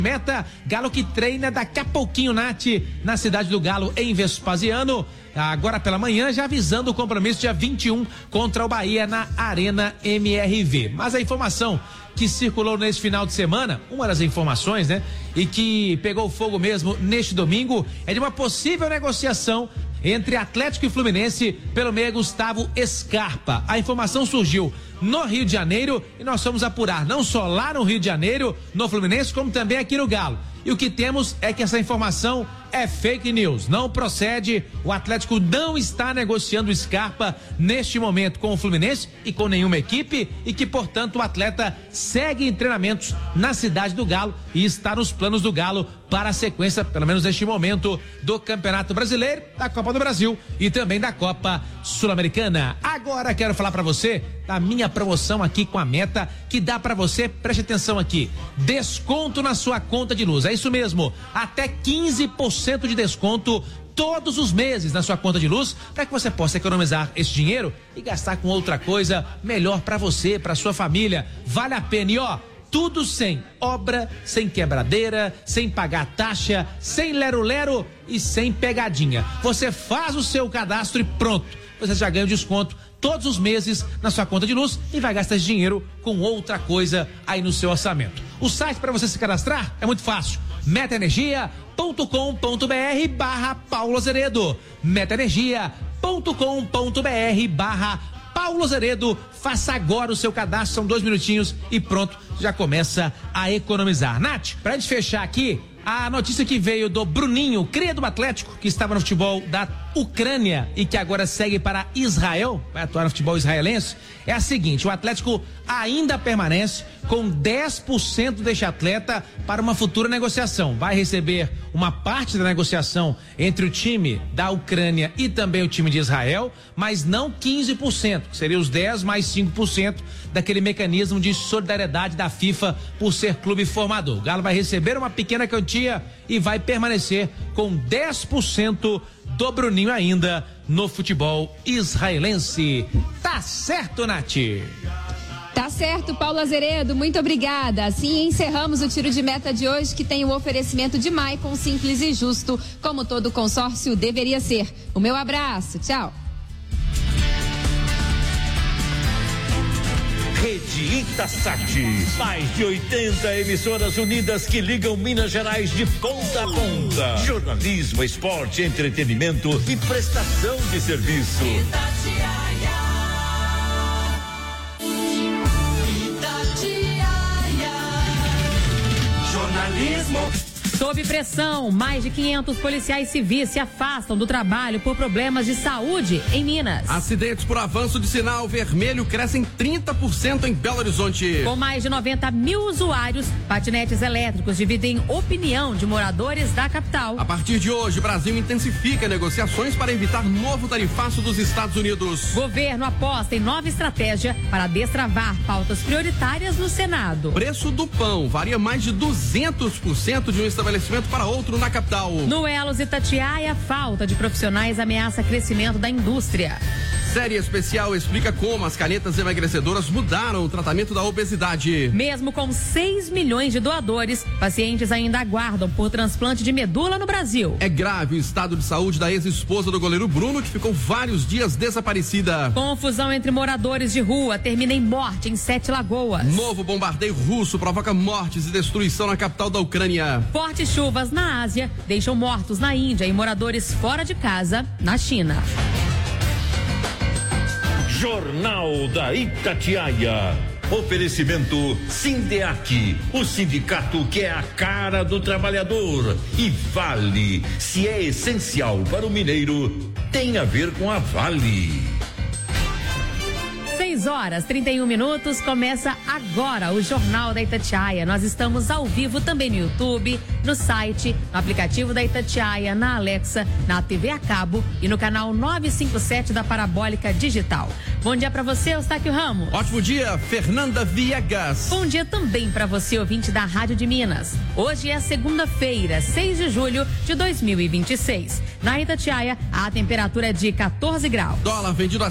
Meta, Galo que treina daqui a pouquinho, Nath, na cidade do Galo, em Vespasiano, agora pela manhã, já avisando o compromisso dia 21 contra o Bahia na Arena MRV. Mas a informação que circulou nesse final de semana, uma das informações, né, e que pegou fogo mesmo neste domingo, é de uma possível negociação entre Atlético e Fluminense pelo meio Gustavo Scarpa. A informação surgiu no Rio de Janeiro e nós vamos apurar não só lá no Rio de Janeiro, no Fluminense, como também aqui no Galo. E o que temos é que essa informação é fake news, não procede. O Atlético não está negociando o Scarpa neste momento com o Fluminense e com nenhuma equipe, e que, portanto, o atleta segue em treinamentos na cidade do Galo e está nos planos do Galo para a sequência, pelo menos neste momento, do Campeonato Brasileiro, da Copa do Brasil e também da Copa Sul-Americana. Agora quero falar para você da minha promoção aqui com a Meta, que dá para você, preste atenção aqui, desconto na sua conta de luz. É isso mesmo, até 15% de desconto todos os meses na sua conta de luz, para que você possa economizar esse dinheiro e gastar com outra coisa melhor para você, para sua família. Vale a pena. E ó, tudo sem obra, sem quebradeira, sem pagar taxa, sem lero-lero e sem pegadinha. Você faz o seu cadastro e pronto, você já ganha o desconto todos os meses na sua conta de luz e vai gastar esse dinheiro com outra coisa aí no seu orçamento. O site para você se cadastrar é muito fácil, metaenergia.com.br/Paulo Azeredo, metaenergia.com.br/Paulo Azeredo. Faça agora o seu cadastro, são 2 minutinhos e pronto, já começa a economizar. Nath, pra gente fechar aqui, a notícia que veio do Bruninho, cria do Atlético, que estava no futebol da Ucrânia e que agora segue para Israel, vai atuar no futebol israelense, é a seguinte: o Atlético ainda permanece com 10% deste atleta para uma futura negociação. Vai receber uma parte da negociação entre o time da Ucrânia e também o time de Israel, mas não 15%, que seria os 10 mais 5% daquele mecanismo de solidariedade da FIFA por ser clube formador. O Galo vai receber uma pequena quantia e vai permanecer com 10% do Bruninho ainda no futebol israelense. Tá certo, Nath? Tá certo, Paulo Azeredo, muito obrigada. Assim encerramos o Tiro de Meta de hoje, que tem o oferecimento de Maicon, simples e justo, como todo consórcio deveria ser. O meu abraço, tchau. Rede Itasat, mais de 80 emissoras unidas que ligam Minas Gerais de ponta a ponta. Jornalismo, esporte, entretenimento e prestação de serviço. Jornalismo. Sob pressão, mais de 500 policiais civis se afastam do trabalho por problemas de saúde em Minas. Acidentes por avanço de sinal vermelho crescem 30% em Belo Horizonte. Com mais de 90 mil usuários, patinetes elétricos dividem opinião de moradores da capital. A partir de hoje, o Brasil intensifica negociações para evitar novo tarifaço dos Estados Unidos. Governo aposta em nova estratégia para destravar pautas prioritárias no Senado. Preço do pão varia mais de 200% de um estabelecimento para outro na capital. No Elos Itatiaia, a falta de profissionais ameaça crescimento da indústria. Série especial explica como as canetas emagrecedoras mudaram o tratamento da obesidade. Mesmo com 6 milhões de doadores, pacientes ainda aguardam por transplante de medula no Brasil. É grave o estado de saúde da ex-esposa do goleiro Bruno, que ficou vários dias desaparecida. Confusão entre moradores de rua termina em morte em 7 Lagoas. Novo bombardeio russo provoca mortes e destruição na capital da Ucrânia. Fortes chuvas na Ásia deixam mortos na Índia e moradores fora de casa na China. Jornal da Itatiaia. Oferecimento Sindeac, o sindicato que é a cara do trabalhador. E Vale, se é essencial para o mineiro, tem a ver com a Vale. 6h31, começa agora o Jornal da Itatiaia. Nós estamos ao vivo também no YouTube, no site, no aplicativo da Itatiaia, na Alexa, na TV a cabo e no canal 957 da Parabólica Digital. Bom dia pra você, Eustáquio Ramos. Ótimo dia, Fernanda Viegas. Bom dia também pra você, ouvinte da Rádio de Minas. Hoje é segunda-feira, 6 de julho de 2026. Na Itatiaia, a temperatura é de 14 graus. Dólar vendido a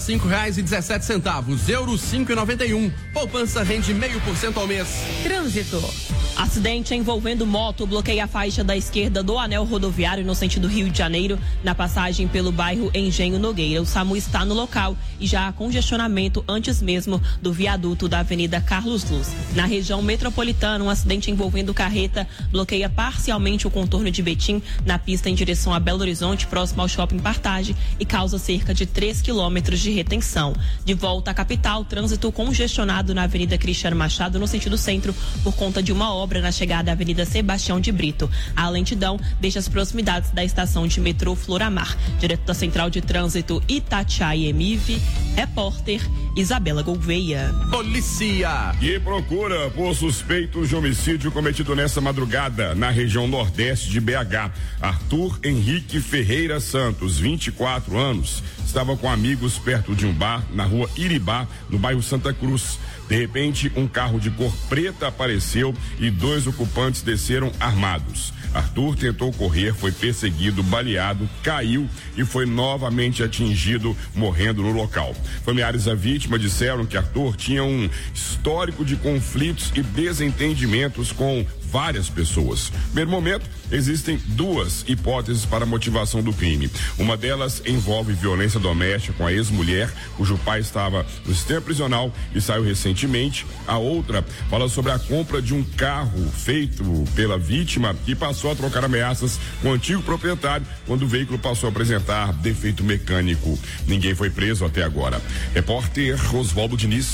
R$5,17. Euro 5,91. Poupança rende 0,5% ao mês. Trânsito. Acidente envolvendo moto bloqueia a faixa da esquerda do anel rodoviário no sentido Rio de Janeiro, na passagem pelo bairro Engenho Nogueira. O SAMU está no local e já há congestionamento antes mesmo do viaduto da Avenida Carlos Luz. Na região metropolitana, um acidente envolvendo carreta bloqueia parcialmente o contorno de Betim na pista em direção a Belo Horizonte, próximo ao Shopping Partage, e causa cerca de 3 quilômetros de retenção. De volta à capital, trânsito congestionado na Avenida Cristiano Machado, no sentido centro, por conta de uma obra na chegada à Avenida Sebastião de Brito. A lentidão deixa as proximidades da estação de metrô Floramar. Direto da Central de Trânsito Itatiaia-Emive, repórter Isabela Gouveia. Polícia! E procura por suspeitos de homicídio cometido nessa madrugada na região nordeste de BH. Arthur Henrique Ferreira Santos, 24 anos, estava com amigos perto de um bar na rua Iribá, no bairro Santa Cruz. De repente, um carro de cor preta apareceu e 2 ocupantes desceram armados. Arthur tentou correr, foi perseguido, baleado, caiu e foi novamente atingido, morrendo no local. Familiares da vítima disseram que Arthur tinha um histórico de conflitos e desentendimentos com várias pessoas. No primeiro momento, existem 2 hipóteses para a motivação do crime. Uma delas envolve violência doméstica com a ex-mulher, cujo pai estava no sistema prisional e saiu recentemente. A outra fala sobre a compra de um carro feito pela vítima que passou a trocar ameaças com o antigo proprietário quando o veículo passou a apresentar defeito mecânico. Ninguém foi preso até agora. Repórter Oswaldo Diniz.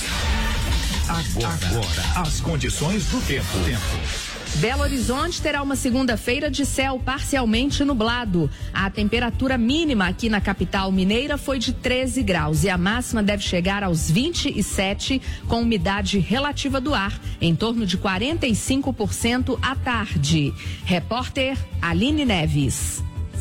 Agora, as condições do tempo. Belo Horizonte terá uma segunda-feira de céu parcialmente nublado. A temperatura mínima aqui na capital mineira foi de 13 graus e a máxima deve chegar aos 27, com umidade relativa do ar em torno de 45% à tarde. Repórter Aline Neves.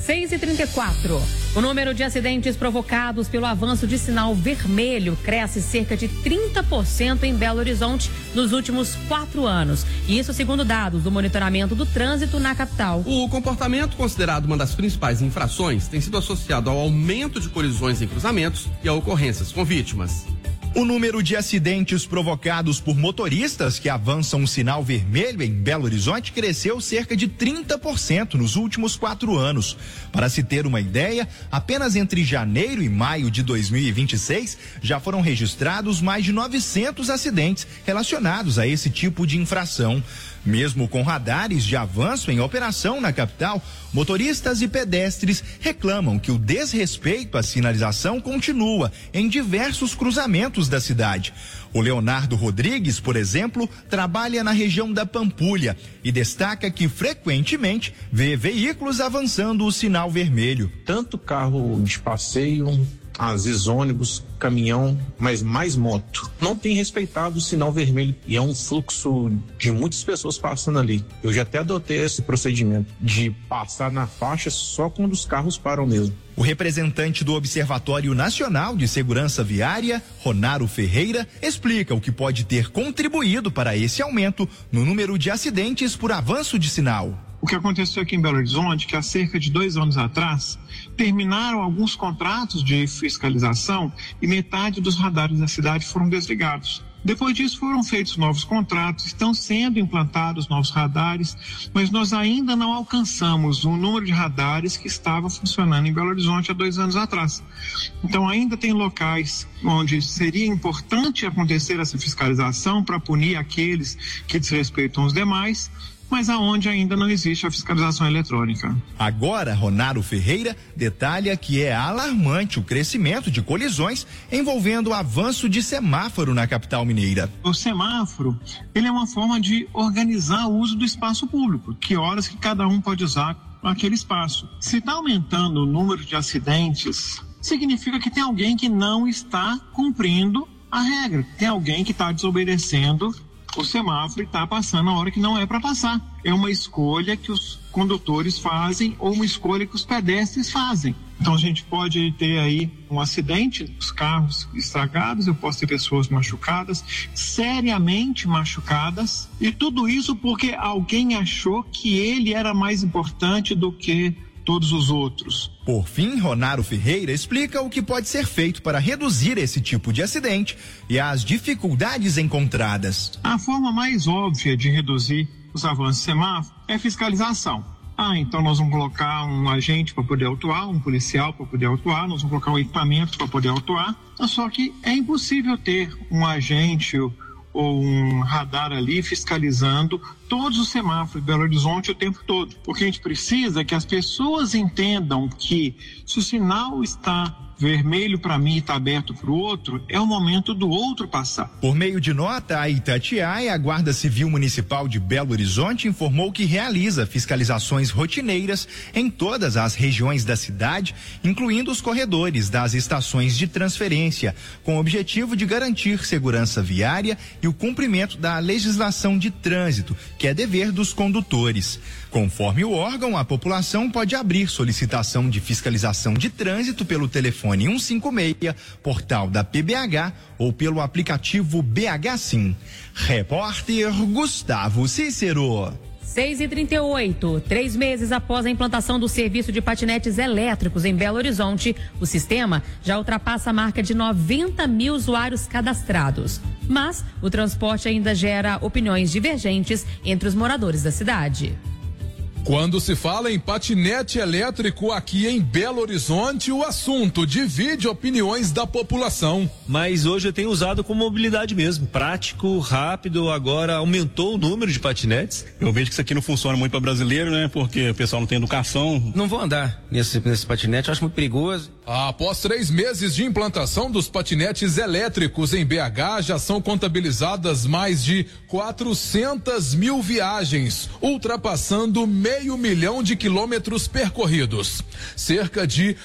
6h34. O número de acidentes provocados pelo avanço de sinal vermelho cresce cerca de 30% em Belo Horizonte nos últimos 4 anos. Isso segundo dados do monitoramento do trânsito na capital. O comportamento, considerado uma das principais infrações, tem sido associado ao aumento de colisões em cruzamentos e a ocorrências com vítimas. O número de acidentes provocados por motoristas que avançam o sinal vermelho em Belo Horizonte cresceu cerca de 30% nos últimos 4 anos. Para se ter uma ideia, apenas entre janeiro e maio de 2026 já foram registrados mais de 900 acidentes relacionados a esse tipo de infração. Mesmo com radares de avanço em operação na capital, motoristas e pedestres reclamam que o desrespeito à sinalização continua em diversos cruzamentos da cidade. O Leonardo Rodrigues, por exemplo, trabalha na região da Pampulha e destaca que frequentemente vê veículos avançando o sinal vermelho. Tanto carro de passeio, às vezes ônibus, caminhão, mas mais moto. Não tem respeitado o sinal vermelho e é um fluxo de muitas pessoas passando ali. Eu já até adotei esse procedimento de passar na faixa só quando os carros param mesmo. O representante do Observatório Nacional de Segurança Viária, Ronaro Ferreira, explica o que pode ter contribuído para esse aumento no número de acidentes por avanço de sinal. O que aconteceu aqui em Belo Horizonte, que há cerca de 2 anos atrás, terminaram alguns contratos de fiscalização e metade dos radares da cidade foram desligados. Depois disso foram feitos novos contratos, estão sendo implantados novos radares, mas nós ainda não alcançamos o número de radares que estava funcionando em Belo Horizonte há 2 anos atrás. Então ainda tem locais onde seria importante acontecer essa fiscalização para punir aqueles que desrespeitam os demais, mas aonde ainda não existe a fiscalização eletrônica. Agora, Ronaro Ferreira detalha que é alarmante o crescimento de colisões envolvendo o avanço de semáforo na capital mineira. O semáforo, ele é uma forma de organizar o uso do espaço público, que horas que cada um pode usar aquele espaço. Se está aumentando o número de acidentes, significa que tem alguém que não está cumprindo a regra, tem alguém que está desobedecendo o semáforo e está passando a hora que não é para passar. É uma escolha que os condutores fazem ou uma escolha que os pedestres fazem. Então a gente pode ter aí um acidente, os carros estragados, eu posso ter pessoas machucadas, seriamente machucadas, e tudo isso porque alguém achou que ele era mais importante do que todos os outros. Por fim, Ronaro Ferreira explica o que pode ser feito para reduzir esse tipo de acidente e as dificuldades encontradas. A forma mais óbvia de reduzir os avanços do semáforo é fiscalização. Então nós vamos colocar um agente para poder autuar, um policial para poder autuar, nós vamos colocar um equipamento para poder autuar. Só que é impossível ter um agente ou um radar ali fiscalizando todos os semáforos de Belo Horizonte o tempo todo. O que a gente precisa é que as pessoas entendam que se o sinal está vermelho para mim e está aberto para o outro, é o momento do outro passar. Por meio de nota, a Itatiaia, a Guarda Civil Municipal de Belo Horizonte, informou que realiza fiscalizações rotineiras em todas as regiões da cidade, incluindo os corredores das estações de transferência, com o objetivo de garantir segurança viária e o cumprimento da legislação de trânsito, que é dever dos condutores. Conforme o órgão, a população pode abrir solicitação de fiscalização de trânsito pelo telefone 156, portal da PBH ou pelo aplicativo BH Sim. Repórter Gustavo Cícero. 6h38, 3 meses após a implantação do serviço de patinetes elétricos em Belo Horizonte, o sistema já ultrapassa a marca de 90 mil usuários cadastrados. Mas o transporte ainda gera opiniões divergentes entre os moradores da cidade. Quando se fala em patinete elétrico aqui em Belo Horizonte, o assunto divide opiniões da população. Mas hoje eu tenho usado com mobilidade mesmo, prático, rápido, agora aumentou o número de patinetes. Eu vejo que isso aqui não funciona muito para brasileiro, né? Porque o pessoal não tem educação. Não vou andar nesse patinete, eu acho muito perigoso. Após 3 meses de implantação dos patinetes elétricos em BH, já são contabilizadas mais de 400 mil viagens, ultrapassando 500 mil de quilômetros percorridos. Cerca de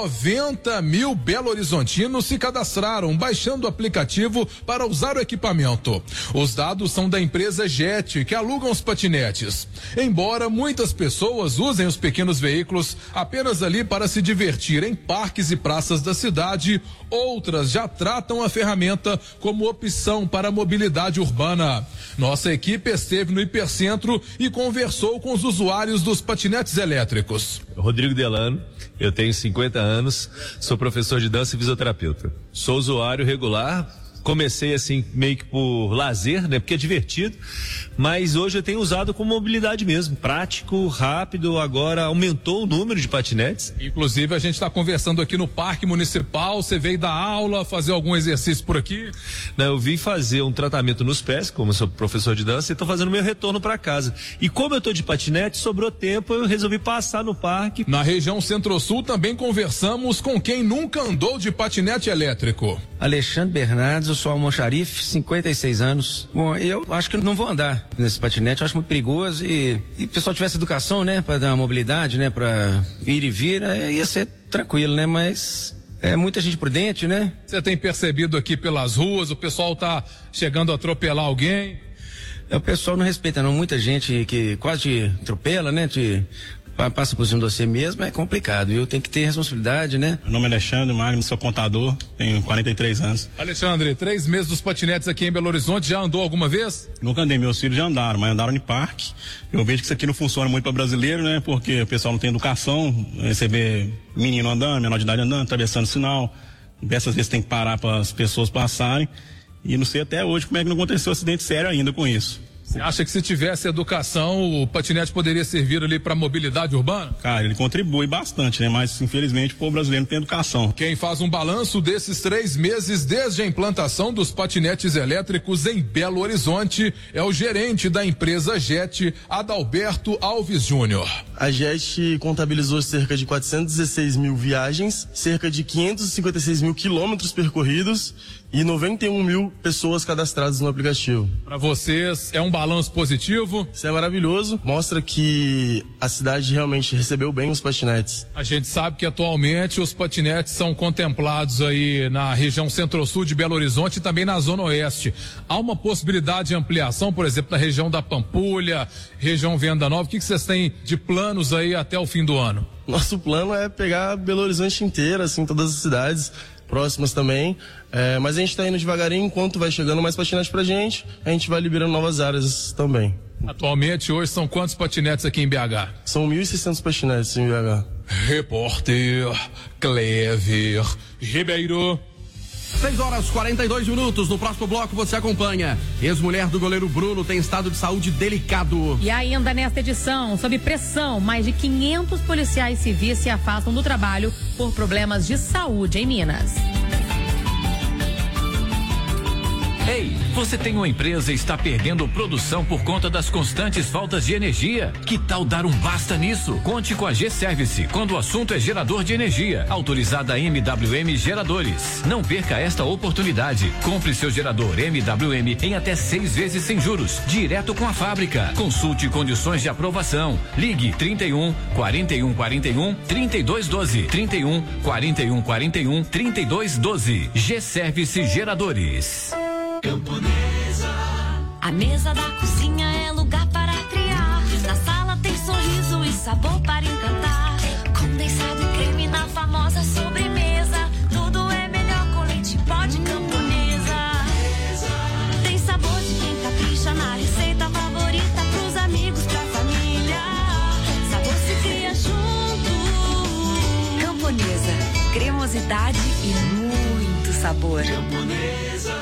90 mil belo-horizontinos se cadastraram, baixando o aplicativo para usar o equipamento. Os dados são da empresa Jet, que alugam os patinetes. Embora muitas pessoas usem os pequenos veículos apenas ali para se divertir em parques e praças da cidade, outras já tratam a ferramenta como opção para a mobilidade urbana. Nossa equipe esteve no Hipercentro e conversou com os usuários dos patinetes elétricos. Rodrigo Delano, eu tenho 50 anos, sou professor de dança e fisioterapeuta. Sou usuário regular, comecei assim meio que por lazer, né? Porque é divertido, mas hoje eu tenho usado com mobilidade mesmo, prático, rápido, agora aumentou o número de patinetes. Inclusive a gente está conversando aqui no Parque Municipal, você veio dar aula, fazer algum exercício por aqui? Não, eu vim fazer um tratamento nos pés, como eu sou professor de dança, e estou fazendo meu retorno para casa. E como eu estou de patinete, sobrou tempo, eu resolvi passar no parque. Na região Centro-Sul também conversamos com quem nunca andou de patinete elétrico. Alexandre Bernardes, eu sou almoxarife, 56 anos. Bom, eu acho que não vou andar nesse patinete, eu acho muito perigoso e se o pessoal tivesse educação, né, para dar uma mobilidade, né, para ir e vir, ia ser tranquilo, né, mas é muita gente prudente, né? Você tem percebido aqui pelas ruas, o pessoal tá chegando a atropelar alguém? O pessoal não respeita não, muita gente que quase te atropela, né, passa por cima de você mesmo, é complicado, viu? Tem que ter responsabilidade, né? Meu nome é Alexandre Magno, sou contador, tenho 43 anos. Alexandre, 3 meses dos patinetes aqui em Belo Horizonte, já andou alguma vez? Nunca andei, meus filhos já andaram, mas andaram em parque. Eu vejo que isso aqui não funciona muito para brasileiro, né? Porque o pessoal não tem educação, você vê menino andando, menor de idade andando, atravessando o sinal, diversas vezes tem que parar para as pessoas passarem, e não sei até hoje como é que não aconteceu acidente sério ainda com isso. Você acha que se tivesse educação, o patinete poderia servir ali para mobilidade urbana? Cara, ele contribui bastante, né? Mas infelizmente o povo brasileiro não tem educação. Quem faz um balanço desses 3 meses desde a implantação dos patinetes elétricos em Belo Horizonte é o gerente da empresa Jet, Adalberto Alves Júnior. A Jet contabilizou cerca de 416 mil viagens, cerca de 556 mil quilômetros percorridos e 91 mil pessoas cadastradas no aplicativo. Para vocês, é um balanço positivo? Isso é maravilhoso, mostra que a cidade realmente recebeu bem os patinetes. A gente sabe que atualmente os patinetes são contemplados aí na região Centro-Sul de Belo Horizonte e também na Zona Oeste. Há uma possibilidade de ampliação, por exemplo, na região da Pampulha, região Venda Nova. O que vocês têm de planos aí até o fim do ano? Nosso plano é pegar Belo Horizonte inteira, assim, todas as cidades próximas também, mas a gente está indo devagarinho, enquanto vai chegando mais patinete pra gente, a gente vai liberando novas áreas também. Atualmente, hoje, são quantos patinetes aqui em BH? São 1.600 patinetes em BH. Repórter Clever Ribeiro. 6h42. No próximo bloco você acompanha. Ex-mulher do goleiro Bruno tem estado de saúde delicado. E ainda nesta edição, sob pressão, mais de 500 policiais civis se afastam do trabalho por problemas de saúde em Minas. Ei, você tem uma empresa e está perdendo produção por conta das constantes faltas de energia? Que tal dar um basta nisso? Conte com a G-Service quando o assunto é gerador de energia. Autorizada MWM Geradores. Não perca esta oportunidade. Compre seu gerador MWM em até 6 vezes sem juros, direto com a fábrica. Consulte condições de aprovação. Ligue 31 41 41 32 12. 31 41 41 32 12. G-Service Geradores. Camponesa. A mesa da cozinha é lugar para criar. Na sala tem sorriso e sabor para encantar. Condensado e creme na famosa sobremesa. Tudo é melhor com leite pó de Camponesa. Tem sabor de quem capricha na receita favorita. Pros amigos, pra família. Sabor se cria junto. Camponesa. Cremosidade e muito sabor. Camponesa.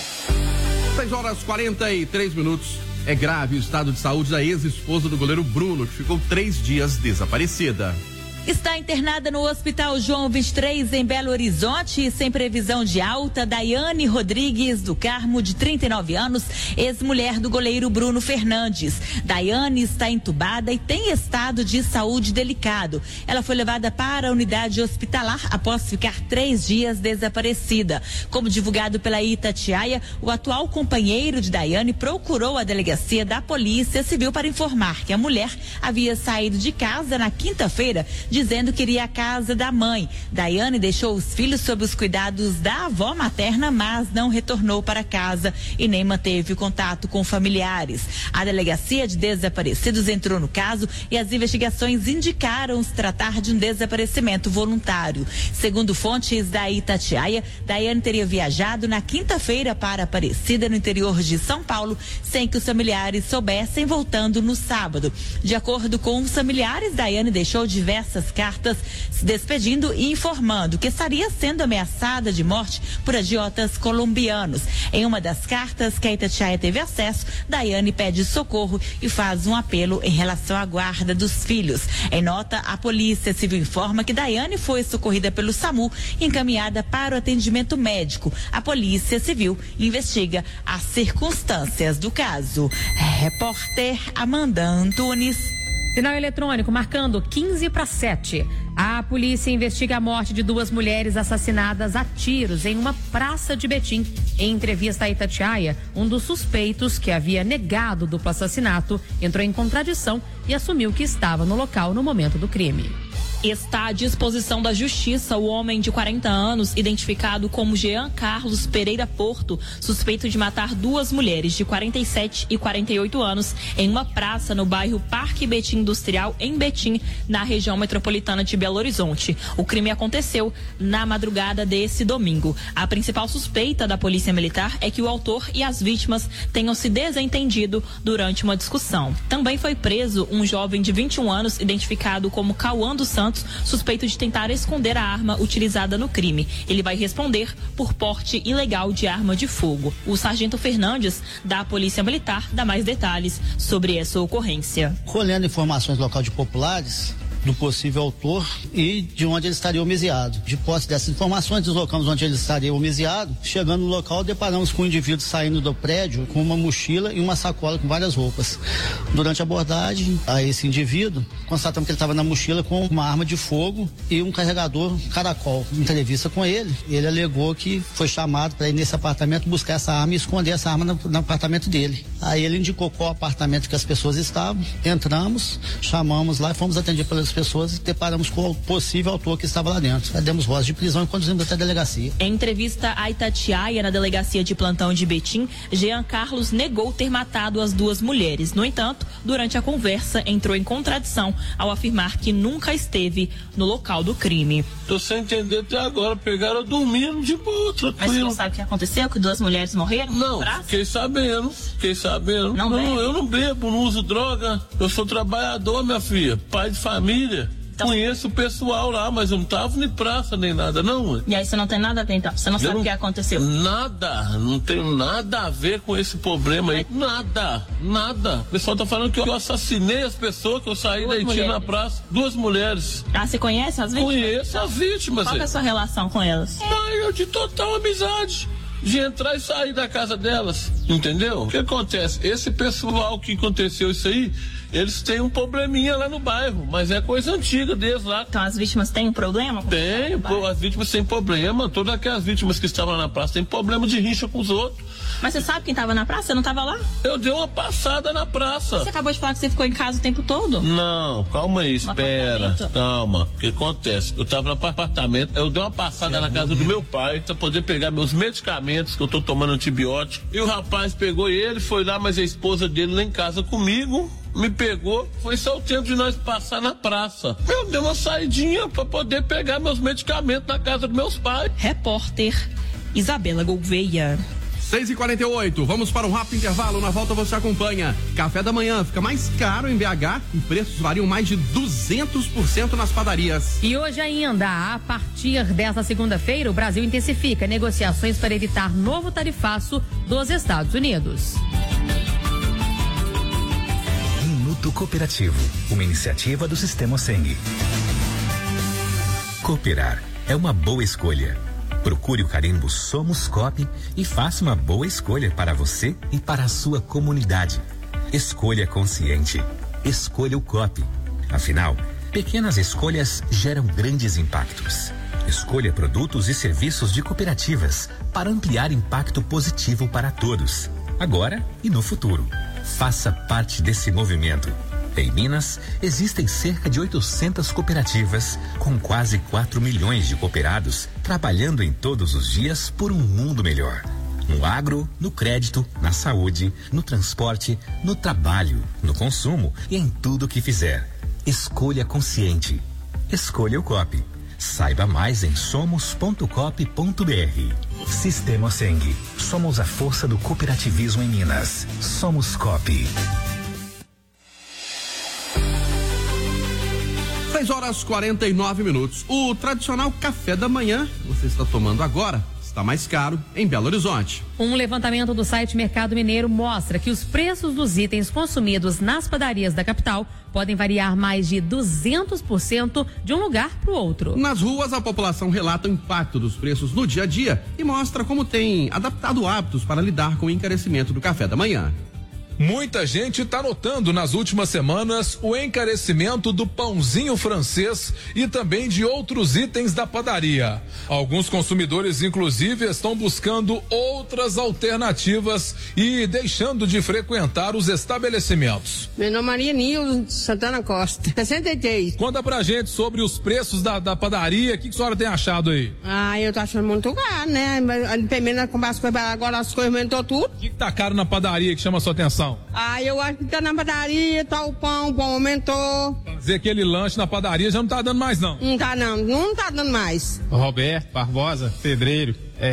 6h43. É grave o estado de saúde da ex-esposa do goleiro Bruno, que ficou 3 dias desaparecida. Está internada no Hospital João 23, em Belo Horizonte, e sem previsão de alta, Daiane Rodrigues do Carmo, de 39 anos, ex-mulher do goleiro Bruno Fernandes. Daiane está entubada e tem estado de saúde delicado. Ela foi levada para a unidade hospitalar após ficar 3 dias desaparecida. Como divulgado pela Itatiaia, o atual companheiro de Daiane procurou a delegacia da Polícia Civil para informar que a mulher havia saído de casa na quinta-feira, dizendo que iria à casa da mãe. Daiane deixou os filhos sob os cuidados da avó materna, mas não retornou para casa e nem manteve contato com familiares. A delegacia de desaparecidos entrou no caso e as investigações indicaram se tratar de um desaparecimento voluntário. Segundo fontes da Itatiaia, Daiane teria viajado na quinta-feira para Aparecida, no interior de São Paulo, sem que os familiares soubessem, voltando no sábado. De acordo com os familiares, Daiane deixou diversas cartas se despedindo e informando que estaria sendo ameaçada de morte por agiotas colombianos. Em uma das cartas que a Itatiaia teve acesso, Daiane pede socorro e faz um apelo em relação à guarda dos filhos. Em nota, a Polícia Civil informa que Daiane foi socorrida pelo SAMU e encaminhada para o atendimento médico. A Polícia Civil investiga as circunstâncias do caso. Repórter Amanda Antunes. Sinal eletrônico marcando 15:07. A polícia investiga a morte de 2 mulheres assassinadas a tiros em uma praça de Betim. Em entrevista à Itatiaia, um dos suspeitos, que havia negado o duplo assassinato, entrou em contradição e assumiu que estava no local no momento do crime. Está à disposição da Justiça o homem de 40 anos, identificado como Jean Carlos Pereira Porto, suspeito de matar 2 mulheres de 47 e 48 anos em uma praça no bairro Parque Betim Industrial, em Betim, na região metropolitana de Belo Horizonte. O crime aconteceu na madrugada desse domingo. A principal suspeita da Polícia Militar é que o autor e as vítimas tenham se desentendido durante uma discussão. Também foi preso um jovem de 21 anos, identificado como Cauã dos Santos, suspeito de tentar esconder a arma utilizada no crime. Ele vai responder por porte ilegal de arma de fogo. O sargento Fernandes, da Polícia Militar, dá mais detalhes sobre essa ocorrência. Colhendo informações local de populares do possível autor e de onde ele estaria homiziado. De posse dessas informações, deslocamos onde ele estaria homiziado. Chegando no local, deparamos com um indivíduo saindo do prédio com uma mochila e uma sacola com várias roupas. Durante a abordagem a esse indivíduo, constatamos que ele estava na mochila com uma arma de fogo e um carregador caracol. Em entrevista com ele, ele alegou que foi chamado para ir nesse apartamento buscar essa arma e esconder essa arma no apartamento dele. Aí ele indicou qual apartamento que as pessoas estavam, entramos, chamamos lá e fomos atendidos pelas pessoas e deparamos com o possível autor que estava lá dentro. Aí demos voz de prisão e conduzimos até a delegacia. Em entrevista à Itatiaia, na delegacia de plantão de Betim, Jean Carlos negou ter matado as 2 mulheres. No entanto, durante a conversa, entrou em contradição ao afirmar que nunca esteve no local do crime. Tô sem entender até agora, pegaram dormindo de boa, tranquilo. Mas você não sabe o que aconteceu? Que 2 mulheres morreram? Não, fiquei sabendo. Não, eu não bebo, não uso droga. Eu sou trabalhador, minha filha, pai de família. Conheço o pessoal lá, mas eu não tava em praça nem nada, não. E aí você não tem nada a ver, então? Você não sabe o que aconteceu? Nada, não tenho nada a ver com esse problema aí. Nada. O pessoal tá falando que eu assassinei as pessoas, que eu saí da Haiti na praça. 2 mulheres. Ah, você conhece as vítimas? Conheço as vítimas. Qual é a sua relação com elas? Eu de total amizade. De entrar e sair da casa delas, entendeu? O que acontece? Esse pessoal que aconteceu isso aí, eles têm um probleminha lá no bairro, mas é coisa antiga deles lá. Então as vítimas têm um problema? Tem, as vítimas têm problema, todas aquelas vítimas que estavam lá na praça têm problema de rixa com os outros. Mas você sabe quem estava na praça? Você não estava lá? Eu dei uma passada na praça. Você acabou de falar que você ficou em casa o tempo todo? Não, calma aí, espera. Calma, o que acontece? Eu estava no apartamento, eu dei uma passada na casa do meu pai pra poder pegar meus medicamentos, que eu tô tomando antibiótico. E o rapaz pegou ele, foi lá, mas a esposa dele lá em casa comigo, me pegou, foi só o tempo de nós passar na praça. Eu dei uma saidinha pra poder pegar meus medicamentos na casa dos meus pais. Repórter Isabela Gouveia. 6h48, vamos para um rápido intervalo, na volta você acompanha. Café da manhã fica mais caro em BH e preços variam mais de 200% nas padarias. E hoje ainda, a partir desta segunda-feira, o Brasil intensifica negociações para evitar novo tarifaço dos Estados Unidos. Minuto Cooperativo, uma iniciativa do Sistema Seng. Cooperar é uma boa escolha. Procure o carimbo Somos Coop e faça uma boa escolha para você e para a sua comunidade. Escolha consciente. Escolha o Coop. Afinal, pequenas escolhas geram grandes impactos. Escolha produtos e serviços de cooperativas para ampliar impacto positivo para todos, agora e no futuro. Faça parte desse movimento. Em Minas, existem cerca de 800 cooperativas, com quase 4 milhões de cooperados, trabalhando em todos os dias por um mundo melhor. No agro, no crédito, na saúde, no transporte, no trabalho, no consumo e em tudo que fizer. Escolha consciente. Escolha o Coop. Saiba mais em somos.coop.br. Sistema Seng. Somos a força do cooperativismo em Minas. Somos Coop. 6h49. O tradicional café da manhã que você está tomando agora está mais caro em Belo Horizonte. Um levantamento do site Mercado Mineiro mostra que os preços dos itens consumidos nas padarias da capital podem variar mais de 200% de um lugar para o outro. Nas ruas, a população relata o impacto dos preços no dia a dia e mostra como tem adaptado hábitos para lidar com o encarecimento do café da manhã. Muita gente está notando nas últimas semanas o encarecimento do pãozinho francês e também de outros itens da padaria. Alguns consumidores, inclusive, estão buscando outras alternativas e deixando de frequentar os estabelecimentos. Meu nome é Maria Nilson Santana Costa, 63. Conta pra gente sobre os preços da padaria, o que a senhora tem achado aí? Eu tô achando muito caro, né? Primeiro nós compramos as coisas, agora as coisas aumentou tudo. O que tá caro na padaria que chama a sua atenção? Eu acho que tá na padaria, tá o pão aumentou. Fazer aquele lanche na padaria já não tá dando mais, não. Não tá dando mais. Roberto Barbosa, pedreiro.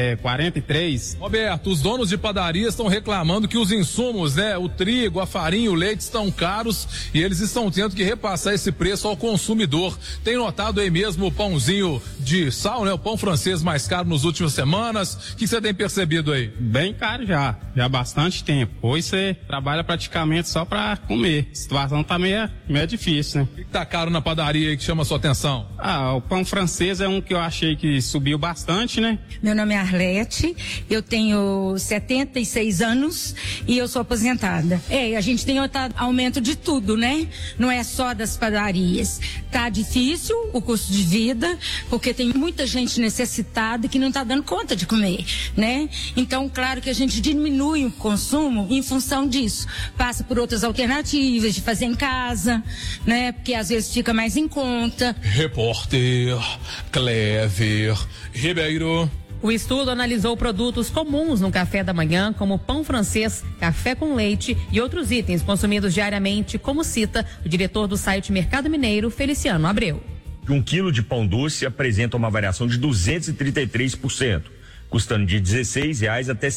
43. Roberto, os donos de padaria estão reclamando que os insumos, né? O trigo, a farinha, o leite estão caros e eles estão tendo que repassar esse preço ao consumidor. Tem notado aí mesmo o pãozinho de sal, né? O pão francês mais caro nas últimas semanas. O que você tem percebido aí? Bem caro já há bastante tempo. Hoje você trabalha praticamente só pra comer. A situação tá meio difícil, né? O que tá caro na padaria aí que chama a sua atenção? O pão francês é um que eu achei que subiu bastante, né? Meu nome é Arlete, eu tenho 76 anos e eu sou aposentada. A gente tem aumento de tudo, né? Não é só das padarias. Tá difícil o custo de vida, porque tem muita gente necessitada que não tá dando conta de comer, né? Então, claro que a gente diminui o consumo em função disso. Passa por outras alternativas de fazer em casa, né? Porque às vezes fica mais em conta. Repórter Clever Ribeiro. O estudo analisou produtos comuns no café da manhã, como pão francês, café com leite e outros itens consumidos diariamente, como cita o diretor do site Mercado Mineiro, Feliciano Abreu. 1 quilo de pão doce apresenta uma variação de 233%, custando de R$16 até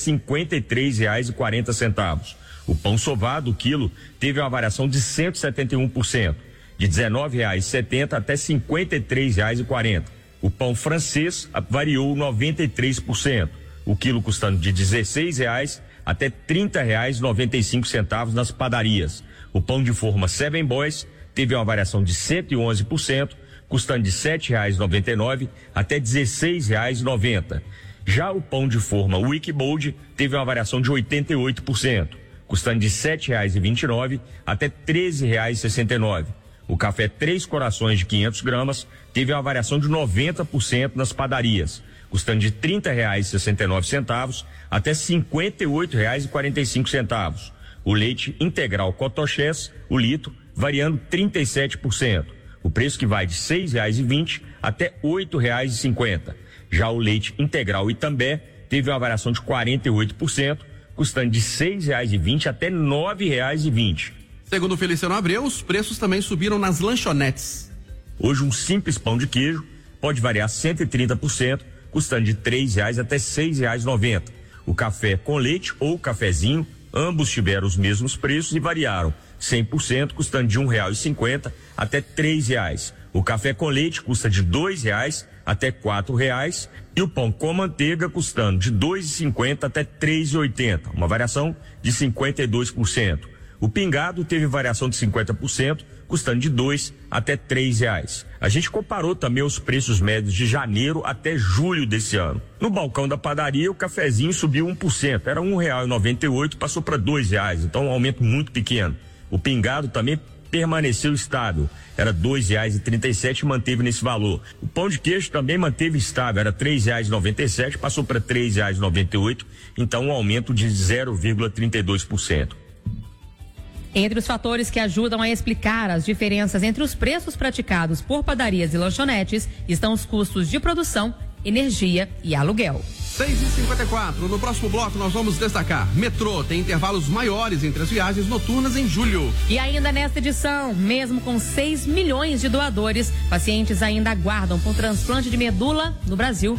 R$53,40. O pão sovado, o quilo, teve uma variação de 171%, de R$19,70 até R$53,40. O pão francês variou 93%, o quilo custando de R$16 até R$30,95 nas padarias. O pão de forma Seven Boys teve uma variação de 111%, custando de R$7,99 até R$16,90. Já o pão de forma Wickbold teve uma variação de 88%, custando de R$7,29 até R$13,69. O café Três Corações de 500 gramas teve uma variação de 90% nas padarias, custando de R$30,69 até R$58,45. O leite integral Cotochés, o litro, variando 37%. O preço que vai de R$6,20 até R$8,50. Já o leite integral Itambé teve uma variação de 48%, custando de R$6,20 até R$9,20. Segundo Feliciano Abreu, os preços também subiram nas lanchonetes. Hoje um simples pão de queijo pode variar 130%, custando de R$3 até R$6,90. O café com leite ou cafezinho, ambos tiveram os mesmos preços e variaram 100%, custando de R$1,50 até R$3. O café com leite custa de R$2 até R$4 e o pão com manteiga custando de R$2,50 até R$3,80, uma variação de 52%. O pingado teve variação de 50%, custando de R$2 até R$3. A gente comparou também os preços médios de janeiro até julho desse ano. No balcão da padaria, o cafezinho subiu 1%, era R$1,98, passou para R$2, então um aumento muito pequeno. O pingado também permaneceu estável, era R$2,37 e manteve nesse valor. O pão de queijo também manteve estável, era R$3,97, passou para R$3,98, então um aumento de 0,32%. Entre os fatores que ajudam a explicar as diferenças entre os preços praticados por padarias e lanchonetes estão os custos de produção, energia e aluguel. 6h54, no próximo bloco nós vamos destacar: metrô tem intervalos maiores entre as viagens noturnas em julho. E ainda nesta edição, mesmo com 6 milhões de doadores, pacientes ainda aguardam por transplante de medula no Brasil.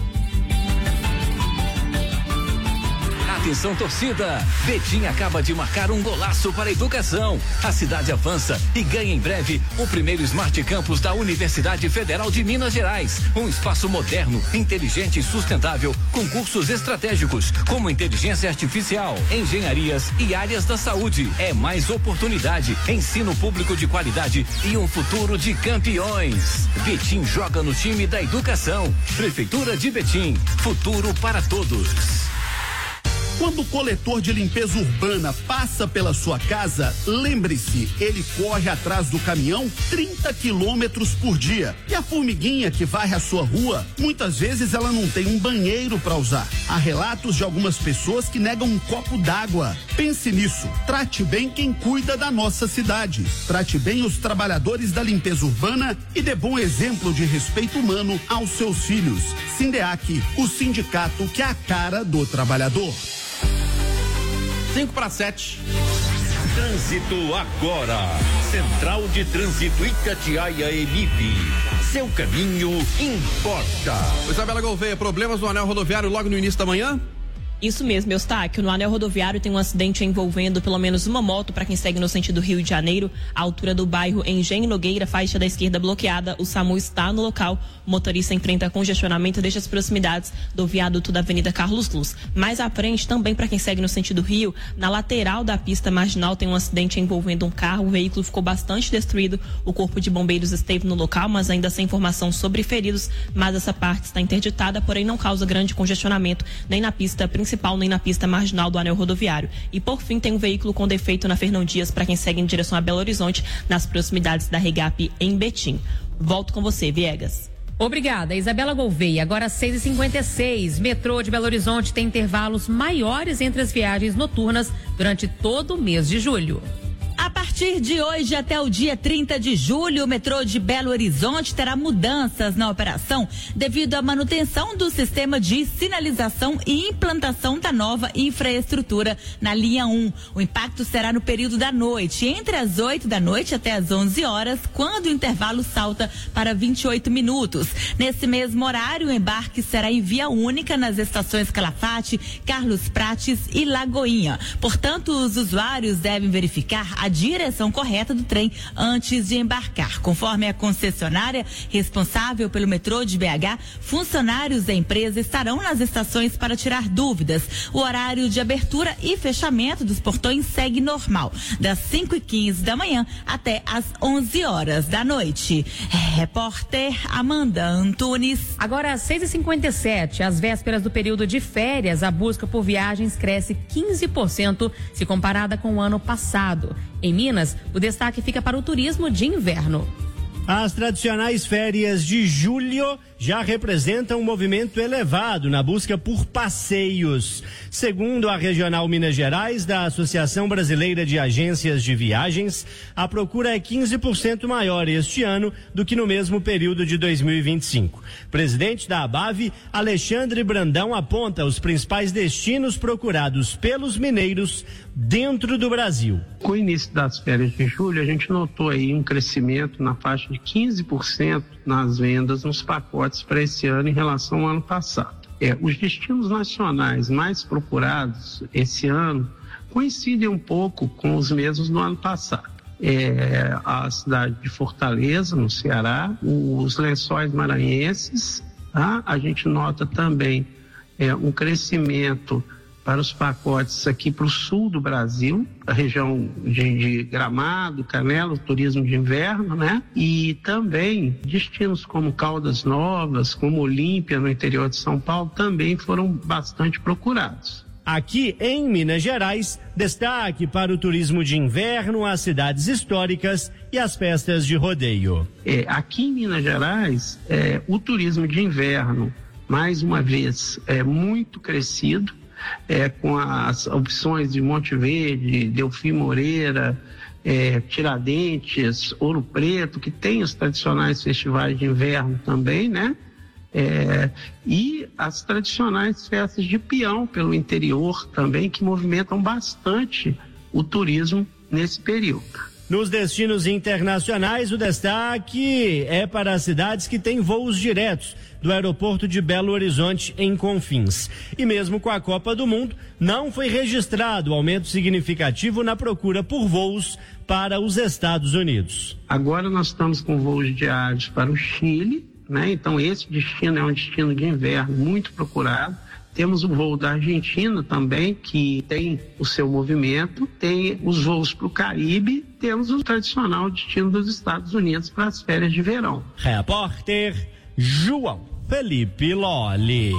Atenção, torcida! Betim acaba de marcar um golaço para a educação. A cidade avança e ganha em breve o primeiro Smart Campus da Universidade Federal de Minas Gerais. Um espaço moderno, inteligente e sustentável, com cursos estratégicos como inteligência artificial, engenharias e áreas da saúde. É mais oportunidade, ensino público de qualidade e um futuro de campeões. Betim joga no time da educação. Prefeitura de Betim, futuro para todos. Quando o coletor de limpeza urbana passa pela sua casa, lembre-se, ele corre atrás do caminhão 30 quilômetros por dia. E a formiguinha que varre a sua rua, muitas vezes ela não tem um banheiro para usar. Há relatos de algumas pessoas que negam um copo d'água. Pense nisso. Trate bem quem cuida da nossa cidade. Trate bem os trabalhadores da limpeza urbana e dê bom exemplo de respeito humano aos seus filhos. Sindeac, o sindicato que é a cara do trabalhador. 5:07. Trânsito agora. Central de Trânsito Itatiaia Emip. Seu caminho importa. Isabela Gouveia, problemas no anel rodoviário logo no início da manhã? Isso mesmo, Eustáquio. No anel rodoviário tem um acidente envolvendo pelo menos uma moto para quem segue no sentido Rio de Janeiro, à altura do bairro Engenho Nogueira, faixa da esquerda bloqueada. O SAMU está no local. O motorista enfrenta congestionamento desde as proximidades do viaduto da Avenida Carlos Luz. Mais à frente, também para quem segue no sentido Rio, na lateral da pista marginal tem um acidente envolvendo um carro. O veículo ficou bastante destruído. O corpo de bombeiros esteve no local, mas ainda sem informação sobre feridos. Mas essa parte está interditada, porém não causa grande congestionamento nem na pista principal nem na pista marginal do anel rodoviário. E por fim tem um veículo com defeito na Fernão Dias para quem segue em direção a Belo Horizonte, nas proximidades da Regap em Betim. Volto com você, Viegas. Obrigada, Isabela Gouveia. Agora 6h56. Metrô de Belo Horizonte tem intervalos maiores entre as viagens noturnas durante todo o mês de julho. A partir de hoje até o dia 30 de julho, o metrô de Belo Horizonte terá mudanças na operação devido à manutenção do sistema de sinalização e implantação da nova infraestrutura na linha 1. O impacto será no período da noite, entre as 8 da noite até as 11 horas, quando o intervalo salta para 28 minutos. Nesse mesmo horário, o embarque será em via única nas estações Calafate, Carlos Prates e Lagoinha. Portanto, os usuários devem verificar a direção direção correta do trem antes de embarcar. Conforme a concessionária responsável pelo metrô de BH, funcionários da empresa estarão nas estações para tirar dúvidas. O horário de abertura e fechamento dos portões segue normal, das 5h15 da manhã até às 11 horas da noite. Repórter Amanda Antunes. Agora às 6h57, às vésperas do período de férias, a busca por viagens cresce 15% se comparada com o ano passado. Em Minas, o destaque fica para o turismo de inverno. As tradicionais férias de julho já representam um movimento elevado na busca por passeios. Segundo a Regional Minas Gerais da Associação Brasileira de Agências de Viagens, a procura é 15% maior este ano do que no mesmo período de 2025. Presidente da ABAV, Alexandre Brandão, aponta os principais destinos procurados pelos mineiros dentro do Brasil. Com o início das férias de julho, a gente notou aí um crescimento na faixa de 15% nas vendas nos pacotes para esse ano em relação ao ano passado. Os destinos nacionais mais procurados esse ano coincidem um pouco com os mesmos do ano passado. A cidade de Fortaleza, no Ceará, os Lençóis Maranhenses, tá? A gente nota também um crescimento para os pacotes aqui para o sul do Brasil, a região de Gramado, Canela, o turismo de inverno, né? E também destinos como Caldas Novas, como Olímpia, no interior de São Paulo, também foram bastante procurados. Aqui em Minas Gerais, destaque para o turismo de inverno, as cidades históricas e as festas de rodeio. Aqui em Minas Gerais, o turismo de inverno, mais uma vez, é muito crescido. Com as opções de Monte Verde, Delfim Moreira, Tiradentes, Ouro Preto, que tem os tradicionais festivais de inverno também, né? E as tradicionais festas de peão pelo interior também, que movimentam bastante o turismo nesse período. Nos destinos internacionais, o destaque é para as cidades que têm voos diretos do aeroporto de Belo Horizonte, em Confins. E mesmo com a Copa do Mundo, não foi registrado aumento significativo na procura por voos para os Estados Unidos. Agora nós estamos com voos diários para o Chile, né? Então esse destino é um destino de inverno muito procurado. Temos o voo da Argentina também, que tem o seu movimento, tem os voos para o Caribe, temos o tradicional destino dos Estados Unidos para as férias de verão. Repórter João Felipe Lolli.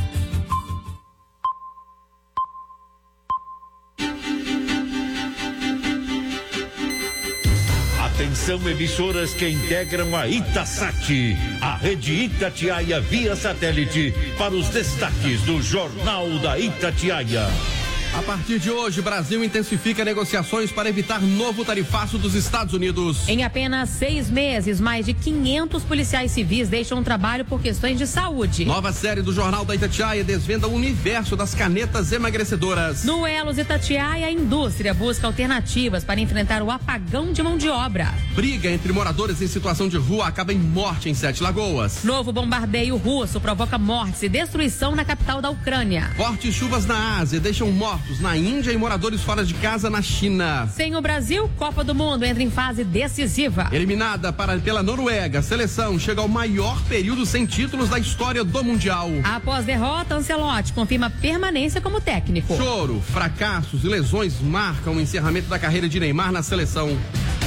Atenção, emissoras que integram a Itasat, a rede Itatiaia via satélite, para os destaques do Jornal da Itatiaia. A partir de hoje, o Brasil intensifica negociações para evitar novo tarifaço dos Estados Unidos. Em apenas 6 meses, mais de 500 policiais civis deixam o trabalho por questões de saúde. Nova série do Jornal da Itatiaia desvenda o universo das canetas emagrecedoras. No Elos Itatiaia, a indústria busca alternativas para enfrentar o apagão de mão de obra. Briga entre moradores em situação de rua acaba em morte em 7 Lagoas. Novo bombardeio russo provoca mortes e destruição na capital da Ucrânia. Fortes chuvas na Ásia deixam mortos na Índia e moradores fora de casa na China. Sem o Brasil, Copa do Mundo entra em fase decisiva. Eliminada pela Noruega, a seleção chega ao maior período sem títulos da história do Mundial. Após derrota, Ancelotti confirma permanência como técnico. Choro, fracassos e lesões marcam o encerramento da carreira de Neymar na seleção.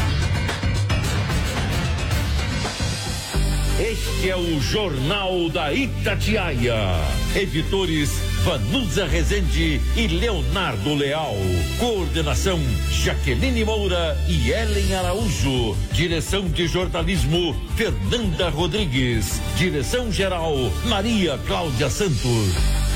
Este é o Jornal da Itatiaia. Editores Vanusa Rezende e Leonardo Leal. Coordenação Jaqueline Moura e Ellen Araújo. Direção de jornalismo Fernanda Rodrigues. Direção geral Maria Cláudia Santos.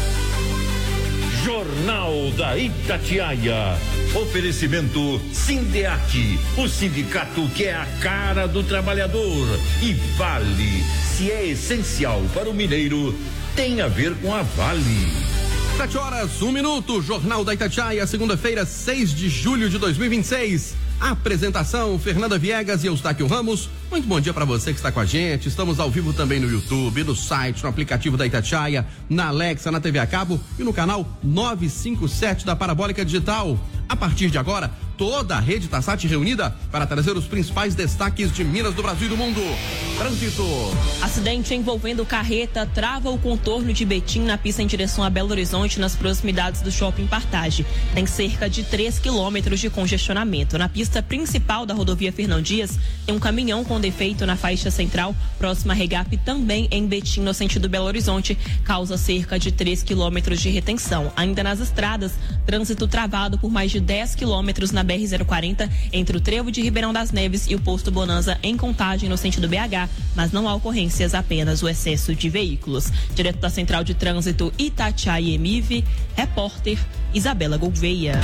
Jornal da Itatiaia. Oferecimento Sindeat, o sindicato que é a cara do trabalhador. E Vale, se é essencial para o mineiro, tem a ver com a Vale. 7h01, Jornal da Itatiaia, segunda-feira, 6 de julho de 2026. Apresentação, Fernanda Viegas e Eustáquio Ramos. Muito bom dia para você que está com a gente. Estamos ao vivo também no YouTube, no site, no aplicativo da Itatiaia, na Alexa, na TV a cabo e no canal 957 da Parabólica Digital. A partir de agora, toda a rede Tassat reunida para trazer os principais destaques de Minas, do Brasil e do mundo. Trânsito. Acidente envolvendo carreta trava o contorno de Betim na pista em direção a Belo Horizonte, nas proximidades do Shopping Partage. Tem cerca de 3 quilômetros de congestionamento. Na pista principal da rodovia Fernão Dias, tem um caminhão com defeito na faixa central, próxima a Regap, também em Betim, no sentido Belo Horizonte, causa cerca de 3 quilômetros de retenção. Ainda nas estradas, trânsito travado por mais de 10 quilômetros na BR-040, entre o trevo de Ribeirão das Neves e o posto Bonanza, em Contagem, no sentido BH, mas não há ocorrências, apenas o excesso de veículos. Direto da Central de Trânsito Itatiaia Emive, repórter Isabela Gouveia.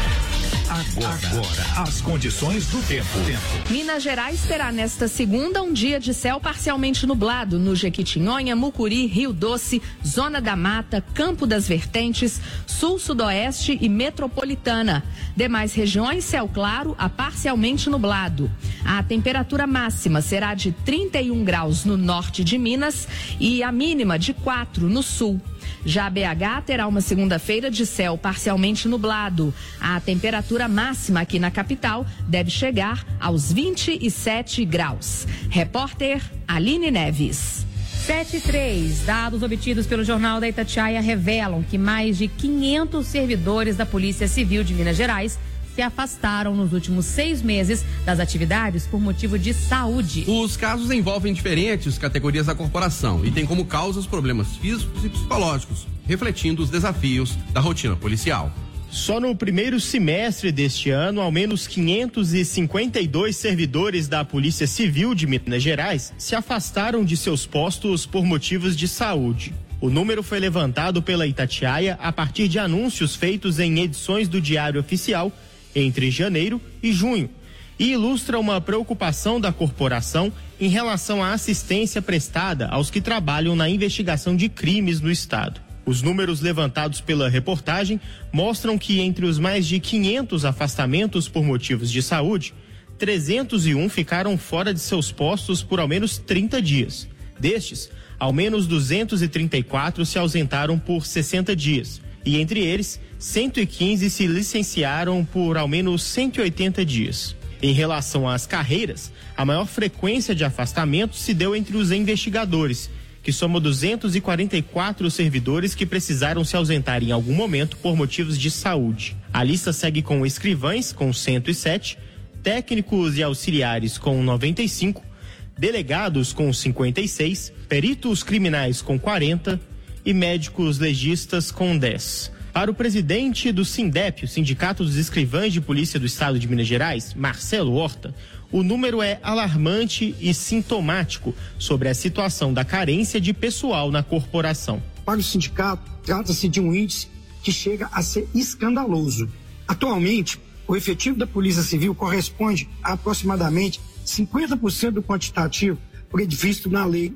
Agora, as condições do tempo. Minas Gerais terá nesta segunda um dia de céu parcialmente nublado no Jequitinhonha, Mucuri, Rio Doce, Zona da Mata, Campo das Vertentes, Sul, Sudoeste e Metropolitana. Demais regiões, céu claro a parcialmente nublado. A temperatura máxima será de 31 graus no norte de Minas e a mínima de 4 no sul. Já BH terá uma segunda-feira de céu parcialmente nublado. A temperatura máxima aqui na capital deve chegar aos 27 graus. Repórter Aline Neves. 7:03. Dados obtidos pelo Jornal da Itatiaia revelam que mais de 500 servidores da Polícia Civil de Minas Gerais se afastaram nos últimos 6 meses das atividades por motivo de saúde. Os casos envolvem diferentes categorias da corporação e têm como causa os problemas físicos e psicológicos, refletindo os desafios da rotina policial. Só no primeiro semestre deste ano, ao menos 552 servidores da Polícia Civil de Minas Gerais se afastaram de seus postos por motivos de saúde. O número foi levantado pela Itatiaia a partir de anúncios feitos em edições do Diário Oficial entre janeiro e junho, e ilustra uma preocupação da corporação em relação à assistência prestada aos que trabalham na investigação de crimes no estado. Os números levantados pela reportagem mostram que entre os mais de 500 afastamentos por motivos de saúde, 301 ficaram fora de seus postos por ao menos 30 dias. Destes, ao menos 234 se ausentaram por 60 dias. E entre eles, 115 se licenciaram por ao menos 180 dias. Em relação às carreiras, a maior frequência de afastamento se deu entre os investigadores, que soma 244 servidores que precisaram se ausentar em algum momento por motivos de saúde. A lista segue com escrivães, com 107, técnicos e auxiliares, com 95, delegados, com 56, peritos criminais, com 40, e médicos legistas com 10. Para o presidente do SINDEP, o Sindicato dos Escrivães de Polícia do Estado de Minas Gerais, Marcelo Horta, o número é alarmante e sintomático sobre a situação da carência de pessoal na corporação. Para o sindicato, trata-se de um índice que chega a ser escandaloso. Atualmente, o efetivo da Polícia Civil corresponde a aproximadamente 50% do quantitativo previsto na Lei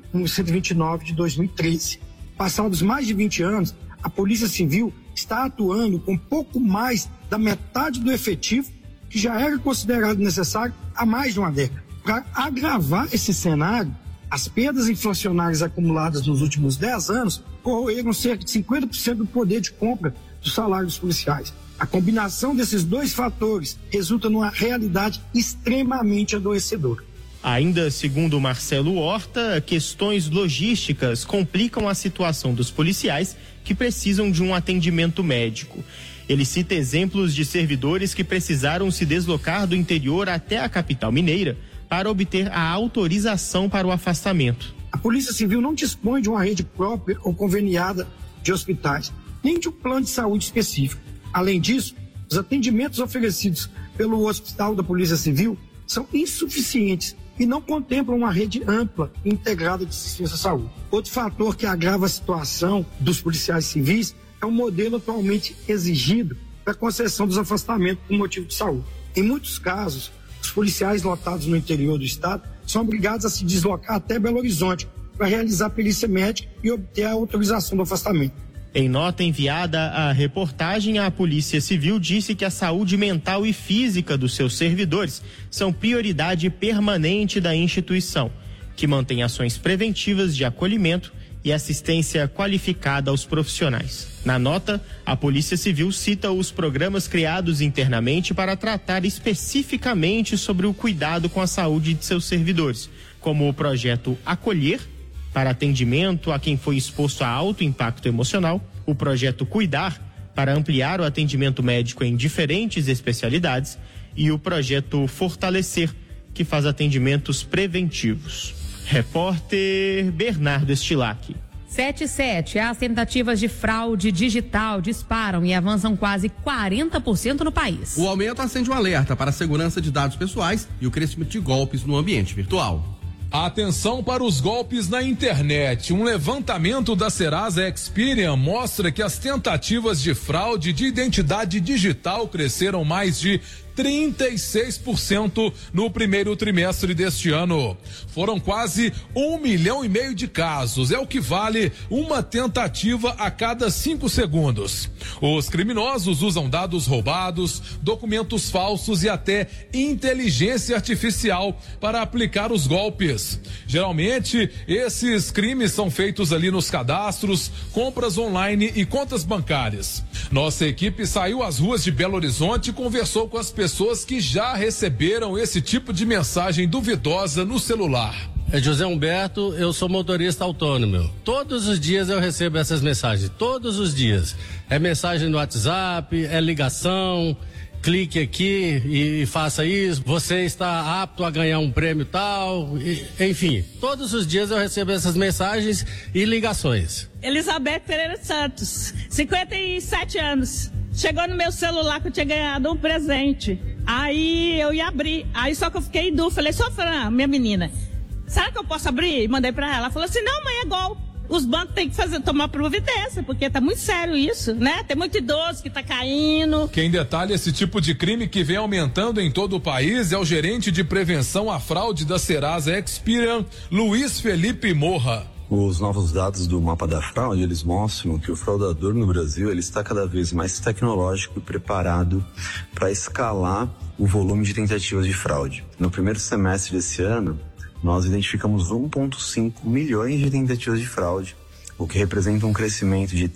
129 de 2013. Passados mais de 20 anos, a Polícia Civil está atuando com pouco mais da metade do efetivo que já era considerado necessário há mais de uma década. Para agravar esse cenário, as perdas inflacionárias acumuladas nos últimos 10 anos corroeram cerca de 50% do poder de compra dos salários policiais. A combinação desses dois fatores resulta numa realidade extremamente adoecedora. Ainda segundo Marcelo Horta, questões logísticas complicam a situação dos policiais que precisam de um atendimento médico. Ele cita exemplos de servidores que precisaram se deslocar do interior até a capital mineira para obter a autorização para o afastamento. A Polícia Civil não dispõe de uma rede própria ou conveniada de hospitais, nem de um plano de saúde específico. Além disso, os atendimentos oferecidos pelo Hospital da Polícia Civil são insuficientes e não contemplam uma rede ampla e integrada de assistência à saúde. Outro fator que agrava a situação dos policiais civis é o modelo atualmente exigido para a concessão dos afastamentos por motivo de saúde. Em muitos casos, os policiais lotados no interior do estado são obrigados a se deslocar até Belo Horizonte para realizar perícia médica e obter a autorização do afastamento. Em nota enviada à reportagem, a Polícia Civil disse que a saúde mental e física dos seus servidores são prioridade permanente da instituição, que mantém ações preventivas de acolhimento e assistência qualificada aos profissionais. Na nota, a Polícia Civil cita os programas criados internamente para tratar especificamente sobre o cuidado com a saúde de seus servidores, como o projeto Acolher, para atendimento a quem foi exposto a alto impacto emocional, o projeto Cuidar, para ampliar o atendimento médico em diferentes especialidades, e o projeto Fortalecer, que faz atendimentos preventivos. Repórter Bernardo Estilac. 7/7. As tentativas de fraude digital disparam e avançam quase 40% no país. O aumento acende um alerta para a segurança de dados pessoais e o crescimento de golpes no ambiente virtual. Atenção para os golpes na internet. Um levantamento da Serasa Experian mostra que as tentativas de fraude de identidade digital cresceram mais de 36% no primeiro trimestre deste ano. Foram quase 1,5 milhão de casos, é o que vale uma tentativa a cada 5 segundos. Os criminosos usam dados roubados, documentos falsos e até inteligência artificial para aplicar os golpes. Geralmente, esses crimes são feitos ali nos cadastros, compras online e contas bancárias. Nossa equipe saiu às ruas de Belo Horizonte e conversou com as pessoas que já receberam esse tipo de mensagem duvidosa no celular. É José Humberto, eu sou motorista autônomo. Todos os dias eu recebo essas mensagens, todos os dias. É mensagem no WhatsApp, é ligação, clique aqui e faça isso, você está apto a ganhar um prêmio tal, enfim. Todos os dias eu recebo essas mensagens e ligações. Elizabeth Pereira Santos, 57 anos. Chegou no meu celular que eu tinha ganhado um presente. Aí eu ia abrir. Aí só que eu fiquei em dúvida. Falei, Fran, minha menina, será que eu posso abrir? E mandei pra ela. Ela falou assim, não, mãe, é golpe. Os bancos têm que tomar providência, porque tá muito sério isso, né? Tem muito idoso que tá caindo. Quem detalha esse tipo de crime que vem aumentando em todo o país é o gerente de prevenção à fraude da Serasa Experian, Luiz Felipe Morra. Os novos dados do mapa da fraude, eles mostram que o fraudador no Brasil, ele está cada vez mais tecnológico e preparado para escalar o volume de tentativas de fraude. No primeiro semestre desse ano, nós identificamos 1,5 milhões de tentativas de fraude, o que representa um crescimento de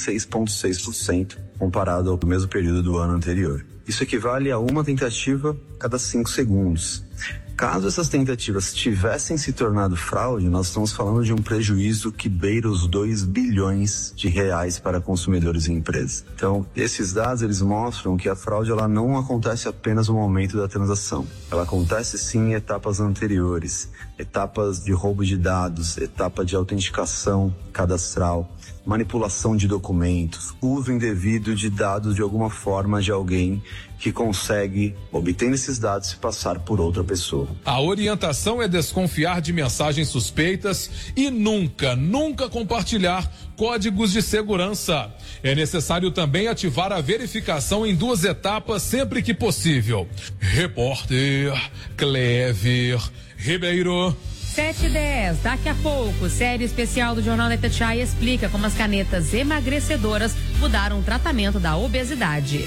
36,6% comparado ao mesmo período do ano anterior. Isso equivale a uma tentativa cada 5 segundos. Caso essas tentativas tivessem se tornado fraude, nós estamos falando de um prejuízo que beira os 2 bilhões de reais para consumidores e empresas. Então, esses dados, eles mostram que a fraude, ela não acontece apenas no momento da transação. Ela acontece sim em etapas anteriores, etapas de roubo de dados, etapa de autenticação cadastral, manipulação de documentos, uso indevido de dados de alguma forma de alguém que consegue, obtendo esses dados, se passar por outra pessoa. A orientação é desconfiar de mensagens suspeitas e nunca compartilhar códigos de segurança. É necessário também ativar a verificação em 2 etapas sempre que possível. Repórter Clever Ribeiro. 7h10, daqui a pouco, série especial do Jornal da Itatiaia explica como as canetas emagrecedoras mudaram o tratamento da obesidade.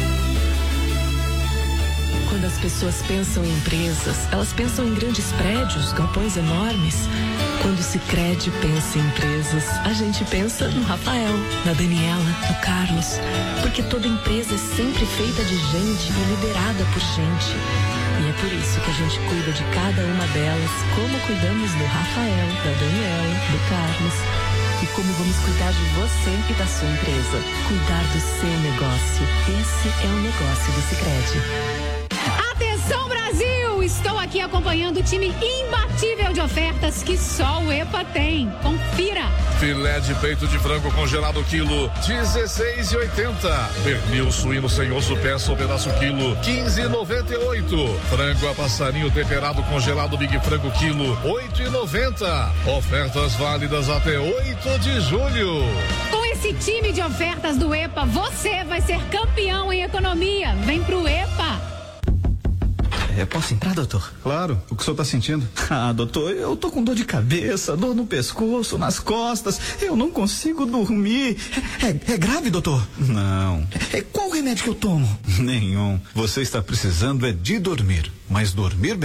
Quando as pessoas pensam em empresas, elas pensam em grandes prédios, galpões enormes. Quando o Sicredi pensa em empresas, a gente pensa no Rafael, na Daniela, no Carlos. Porque toda empresa é sempre feita de gente e liderada por gente. E é por isso que a gente cuida de cada uma delas, como cuidamos do Rafael, da Daniela, do Carlos. E como vamos cuidar de você e da sua empresa. Cuidar do seu negócio. Esse é o negócio do Sicredi. Atenção, Brasil! Estou aqui acompanhando o time imbatível de ofertas que só o EPA tem. Confira! Filé de peito de frango congelado quilo, R$16,80. Pernil suíno sem osso peça ou pedaço quilo, R$15,98. Frango a passarinho temperado congelado Big Frango quilo, R$8,90. Ofertas válidas até 8 de julho. Com esse time de ofertas do EPA, você vai ser campeão em economia. Vem pro EPA! Posso entrar, doutor? Claro. O que o senhor tá sentindo? Ah, doutor, eu tô com dor de cabeça, dor no pescoço, nas costas. Eu não consigo dormir. É grave, doutor? Não. Qual remédio que eu tomo? Nenhum. Você está precisando é de dormir, mas dormir bem.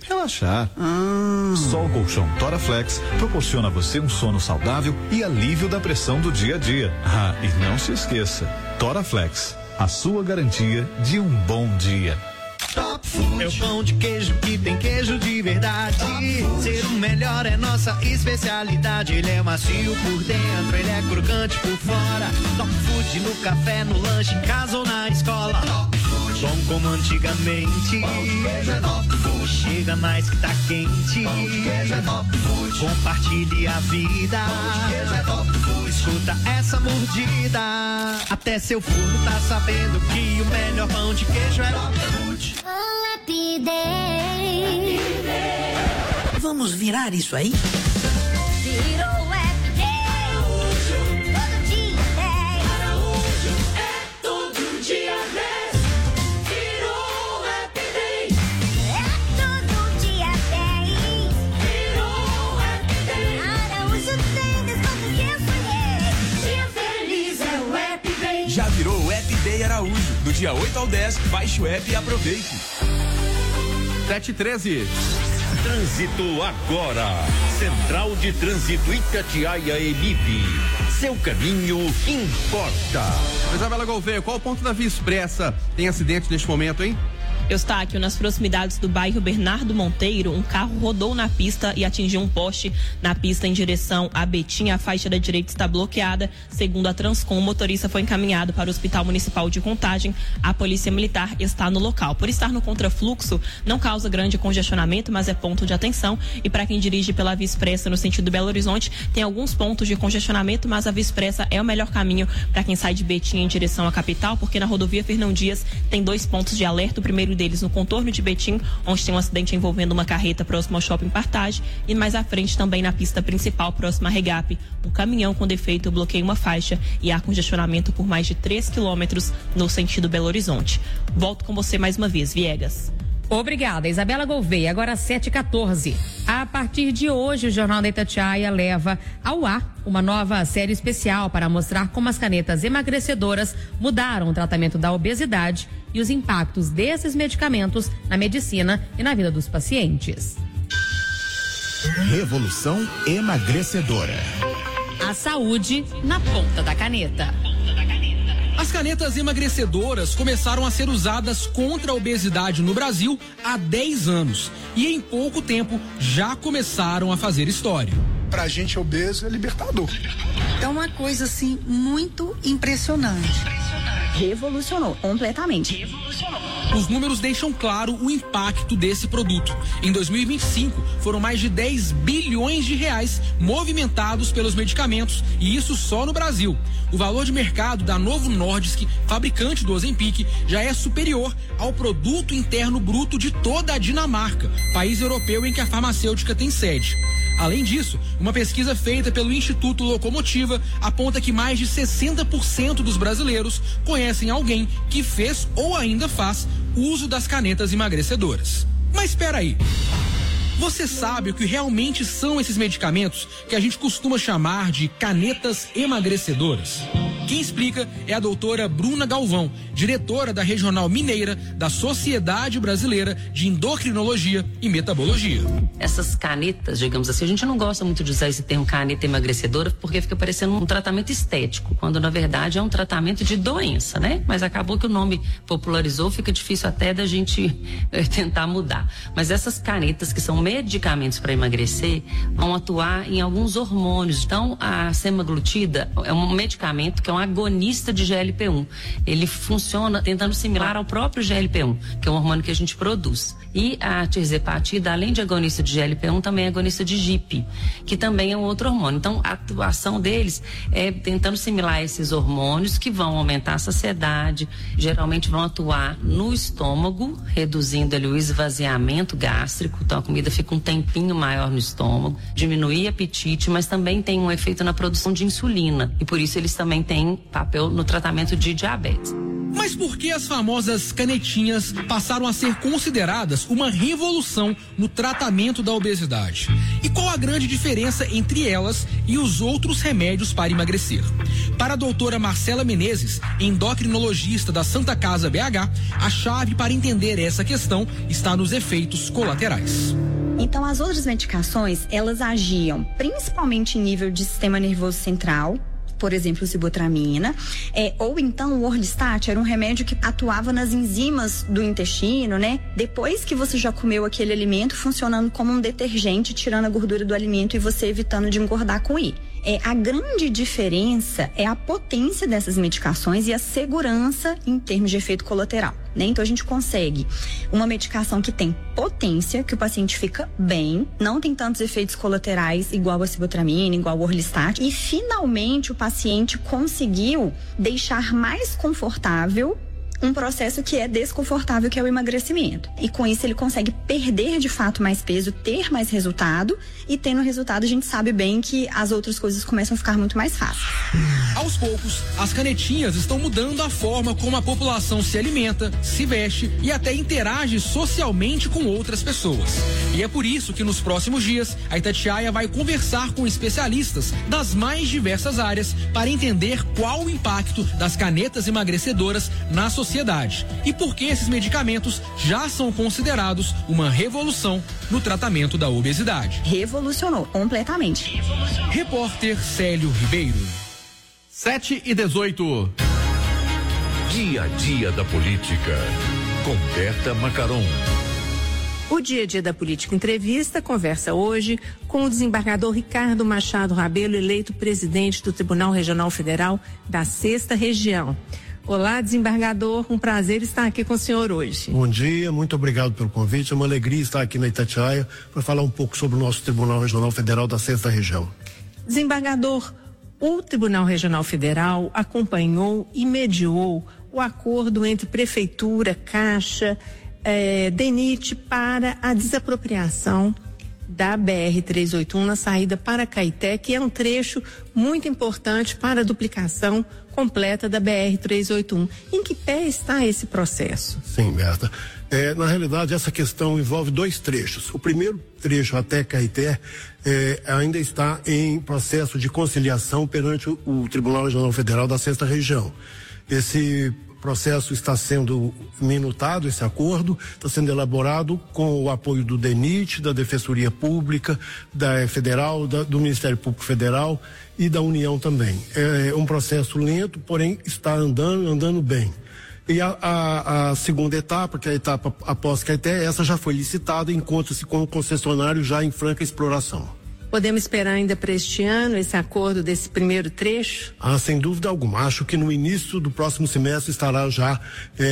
relaxar. Só o colchão Toraflex proporciona a você um sono saudável e alívio da pressão do dia a dia. E não se esqueça, Toraflex, a sua garantia de um bom dia. Top Food é o pão de queijo que tem queijo de verdade. Ser o melhor é nossa especialidade. Ele é macio por dentro, ele é crocante por fora. Top Food no café, no lanche, em casa ou na escola. Top Food, bom como antigamente. Pão de queijo é Top Food. Chega mais que tá quente. Pão de queijo é Top Food. Compartilhe a vida. Pão de queijo é Top Food. Escuta essa mordida. Até seu forno tá sabendo que o melhor pão de queijo é Top Food. Happy Day. Vamos virar isso aí? Virou Happy Day. Todo dia 10. Araújo é todo dia 10. Virou Happy Day. É todo dia 10. Virou Happy Day. Araújo tem desconto que eu sonhei. Dia feliz é o Happy Day. Já virou o Happy Day Araújo. Do dia 8 ao 10, baixe o app e aproveite. 7h13. Trânsito agora. Central de Trânsito Itatiaia Emip. Seu caminho importa. Isabela Gouveia, qual o ponto da Via Expressa? Tem acidente neste momento, hein? Eustáquio, nas proximidades do bairro Bernardo Monteiro, um carro rodou na pista e atingiu um poste na pista em direção a Betim. A faixa da direita está bloqueada. Segundo a Transcom, o motorista foi encaminhado para o Hospital Municipal de Contagem. A Polícia Militar está no local. Por estar no contrafluxo, não causa grande congestionamento, mas é ponto de atenção. E para quem dirige pela Via Expressa no sentido Belo Horizonte, tem alguns pontos de congestionamento, mas a Via Expressa é o melhor caminho para quem sai de Betim em direção à capital, porque na rodovia Fernão Dias tem 2 pontos de alerta. O primeiro deles no contorno de Betim, onde tem um acidente envolvendo uma carreta próximo ao Shopping Partage, e mais à frente também na pista principal próxima à Regap. Um caminhão com defeito bloqueia uma faixa e há congestionamento por mais de 3 quilômetros no sentido Belo Horizonte. Volto com você mais uma vez, Viegas. Obrigada, Isabela Gouveia. Agora 7h14. A partir de hoje, o Jornal da Itatiaia leva ao ar uma nova série especial para mostrar como as canetas emagrecedoras mudaram o tratamento da obesidade e os impactos desses medicamentos na medicina e na vida dos pacientes. Revolução emagrecedora. A saúde na ponta da caneta. As canetas emagrecedoras começaram a ser usadas contra a obesidade no Brasil há 10 anos e em pouco tempo já começaram a fazer história. Pra gente obeso é libertador. É uma coisa assim muito impressionante. Revolucionou completamente. Os números deixam claro o impacto desse produto. Em 2025, foram mais de 10 bilhões de reais movimentados pelos medicamentos, e isso só no Brasil. O valor de mercado da Novo Nordisk, fabricante do Ozempic, já é superior ao produto interno bruto de toda a Dinamarca, país europeu em que a farmacêutica tem sede. Além disso, uma pesquisa feita pelo Instituto Locomotiva aponta que mais de 60% dos brasileiros conhecem alguém que fez ou ainda faz uso das canetas emagrecedoras. Mas espera aí. Você sabe o que realmente são esses medicamentos que a gente costuma chamar de canetas emagrecedoras? Quem explica é a doutora Bruna Galvão, diretora da Regional Mineira da Sociedade Brasileira de Endocrinologia e Metabologia. Essas canetas, digamos assim, a gente não gosta muito de usar esse termo caneta emagrecedora porque fica parecendo um tratamento estético, quando na verdade é um tratamento de doença, né? Mas acabou que o nome popularizou, fica difícil até da gente tentar mudar. Mas essas canetas, que são medicamentos para emagrecer, vão atuar em alguns hormônios. Então, a semaglutida é um medicamento que é um agonista de GLP-1. Ele funciona tentando similar ao próprio GLP-1, que é um hormônio que a gente produz. E a tirzepatida, além de agonista de GLP-1, também é agonista de GIP, que também é um outro hormônio. Então, a atuação deles é tentando similar esses hormônios que vão aumentar a saciedade, geralmente vão atuar no estômago, reduzindo ali o esvaziamento gástrico, então a comida fica um tempinho maior no estômago, diminuir o apetite, mas também tem um efeito na produção de insulina, e por isso eles também têm papel no tratamento de diabetes. Mas por que as famosas canetinhas passaram a ser consideradas uma revolução no tratamento da obesidade? E qual a grande diferença entre elas e os outros remédios para emagrecer? Para a doutora Marcela Menezes, endocrinologista da Santa Casa BH, a chave para entender essa questão está nos efeitos colaterais. Então, as outras medicações, elas agiam principalmente em nível de sistema nervoso central, por exemplo, sibutramina, ou então o Orlistat era um remédio que atuava nas enzimas do intestino, né? Depois que você já comeu aquele alimento, funcionando como um detergente, tirando a gordura do alimento e você evitando de engordar com I. A grande diferença é a potência dessas medicações e a segurança em termos de efeito colateral, né? Então a gente consegue uma medicação que tem potência, que o paciente fica bem, não tem tantos efeitos colaterais igual a sibutramina, igual o Orlistat, e finalmente o paciente conseguiu deixar mais confortável um processo que é desconfortável, que é o emagrecimento. E com isso ele consegue perder de fato mais peso, ter mais resultado, e tendo resultado a gente sabe bem que as outras coisas começam a ficar muito mais fáceis. Aos poucos, as canetinhas estão mudando a forma como a população se alimenta, se veste e até interage socialmente com outras pessoas. E é por isso que nos próximos dias a Itatiaia vai conversar com especialistas das mais diversas áreas para entender qual o impacto das canetas emagrecedoras na sociedade e por que esses medicamentos já são considerados uma revolução no tratamento da obesidade. Revolucionou completamente. Repórter Célio Ribeiro. 7:18. Dia a dia da política, com Berta Macaron. O Dia a Dia da Política Entrevista conversa hoje com o desembargador Ricardo Machado Rabelo, eleito presidente do Tribunal Regional Federal da 6ª Região. Olá, desembargador, um prazer estar aqui com o senhor hoje. Bom dia, muito obrigado pelo convite, é uma alegria estar aqui na Itatiaia para falar um pouco sobre o nosso Tribunal Regional Federal da 6ª Região. Desembargador, o Tribunal Regional Federal acompanhou e mediou o acordo entre Prefeitura, Caixa, DENIT para a desapropriação da BR-381 na saída para Caeté, que é um trecho muito importante para a duplicação completa da BR-381. Em que pé está esse processo? Sim, Berta. Na realidade, essa questão envolve dois trechos. O primeiro trecho até Caeté ainda está em processo de conciliação perante o Tribunal Regional Federal da 6ª Região. Esse processo está sendo minutado, esse acordo está sendo elaborado com o apoio do DENIT, da Defensoria Pública, da Federal, do Ministério Público Federal e da União também. É um processo lento, porém está andando bem. E a segunda etapa, que é a etapa após Caeté, essa já foi licitada e encontra-se com o concessionário já em franca exploração. Podemos esperar ainda para este ano esse acordo desse primeiro trecho? Sem dúvida alguma. Acho que no início do próximo semestre estará já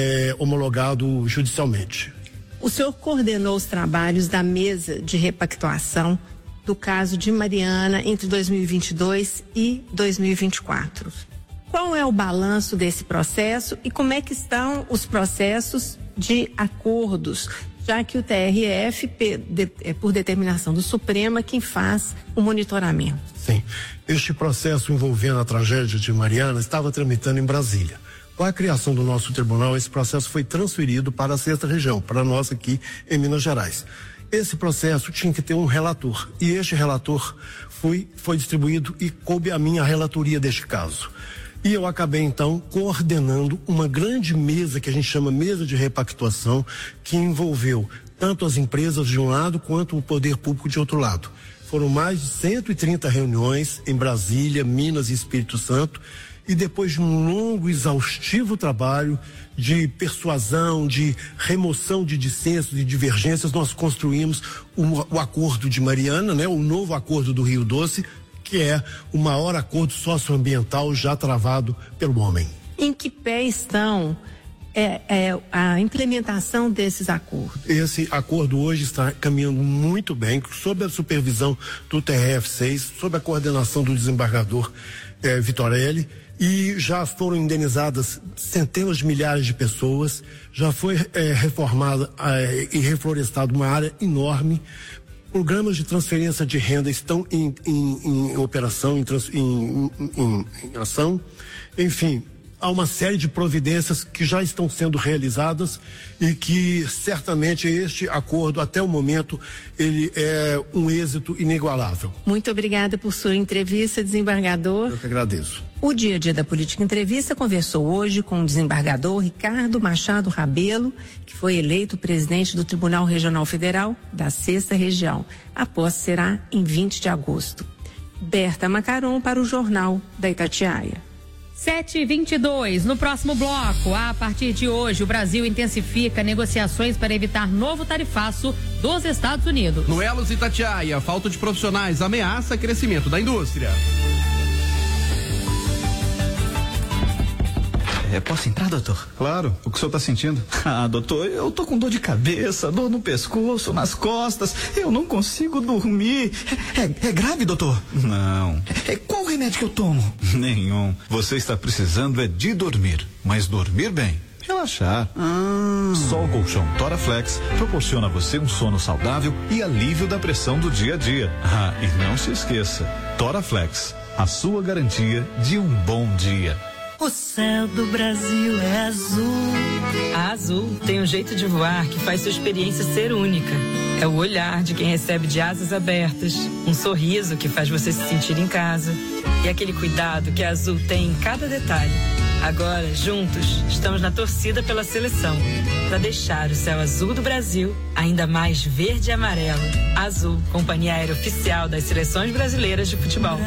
homologado judicialmente. O senhor coordenou os trabalhos da mesa de repactuação do caso de Mariana entre 2022 e 2024. Qual é o balanço desse processo e como é que estão os processos de acordos, já que o TRF, por determinação do Supremo, é quem faz o monitoramento? Sim. Este processo envolvendo a tragédia de Mariana estava tramitando em Brasília. Com a criação do nosso tribunal, esse processo foi transferido para a 6ª Região, para nós aqui em Minas Gerais. Esse processo tinha que ter um relator, e este relator foi distribuído e coube a mim a relatoria deste caso. E eu acabei, então, coordenando uma grande mesa, que a gente chama mesa de repactuação, que envolveu tanto as empresas de um lado, quanto o poder público de outro lado. Foram mais de 130 reuniões em Brasília, Minas e Espírito Santo, e depois de um longo e exaustivo trabalho de persuasão, de remoção de dissensos e divergências, nós construímos o acordo de Mariana, né, o novo acordo do Rio Doce, que é o maior acordo socioambiental já travado pelo homem. Em que pé estão a implementação desses acordos? Esse acordo hoje está caminhando muito bem, sob a supervisão do TRF6, sob a coordenação do desembargador Vitorelli, e já foram indenizadas centenas de milhares de pessoas, já foi reformada e reflorestada uma área enorme. Programas de transferência de renda estão em operação, em ação. Enfim, há uma série de providências que já estão sendo realizadas e que certamente este acordo, até o momento, ele é um êxito inigualável. Muito obrigada por sua entrevista, desembargador. Eu que agradeço. O Dia a Dia da Política Entrevista conversou hoje com o desembargador Ricardo Machado Rabelo, que foi eleito presidente do Tribunal Regional Federal da 6ª Região. A posse será em 20 de agosto. Berta Macaron para o Jornal da Itatiaia. 7h22, no próximo bloco, a partir de hoje, o Brasil intensifica negociações para evitar novo tarifaço dos Estados Unidos. No Elos Itatiaia, falta de profissionais ameaça crescimento da indústria. Posso entrar, doutor? Claro, o que o senhor está sentindo? Doutor, eu tô com dor de cabeça, dor no pescoço, nas costas, eu não consigo dormir. É grave, doutor? Não. Qual remédio que eu tomo? Nenhum. Você está precisando de dormir, mas dormir bem. Relaxar. Só o colchão Toraflex proporciona a você um sono saudável e alívio da pressão do dia a dia. E não se esqueça, Toraflex, a sua garantia de um bom dia. O céu do Brasil é azul. A Azul tem um jeito de voar que faz sua experiência ser única. É o olhar de quem recebe de asas abertas, um sorriso que faz você se sentir em casa e aquele cuidado que a Azul tem em cada detalhe. Agora, juntos, estamos na torcida pela seleção, para deixar o céu azul do Brasil ainda mais verde e amarelo. Azul, companhia aérea oficial das seleções brasileiras de futebol.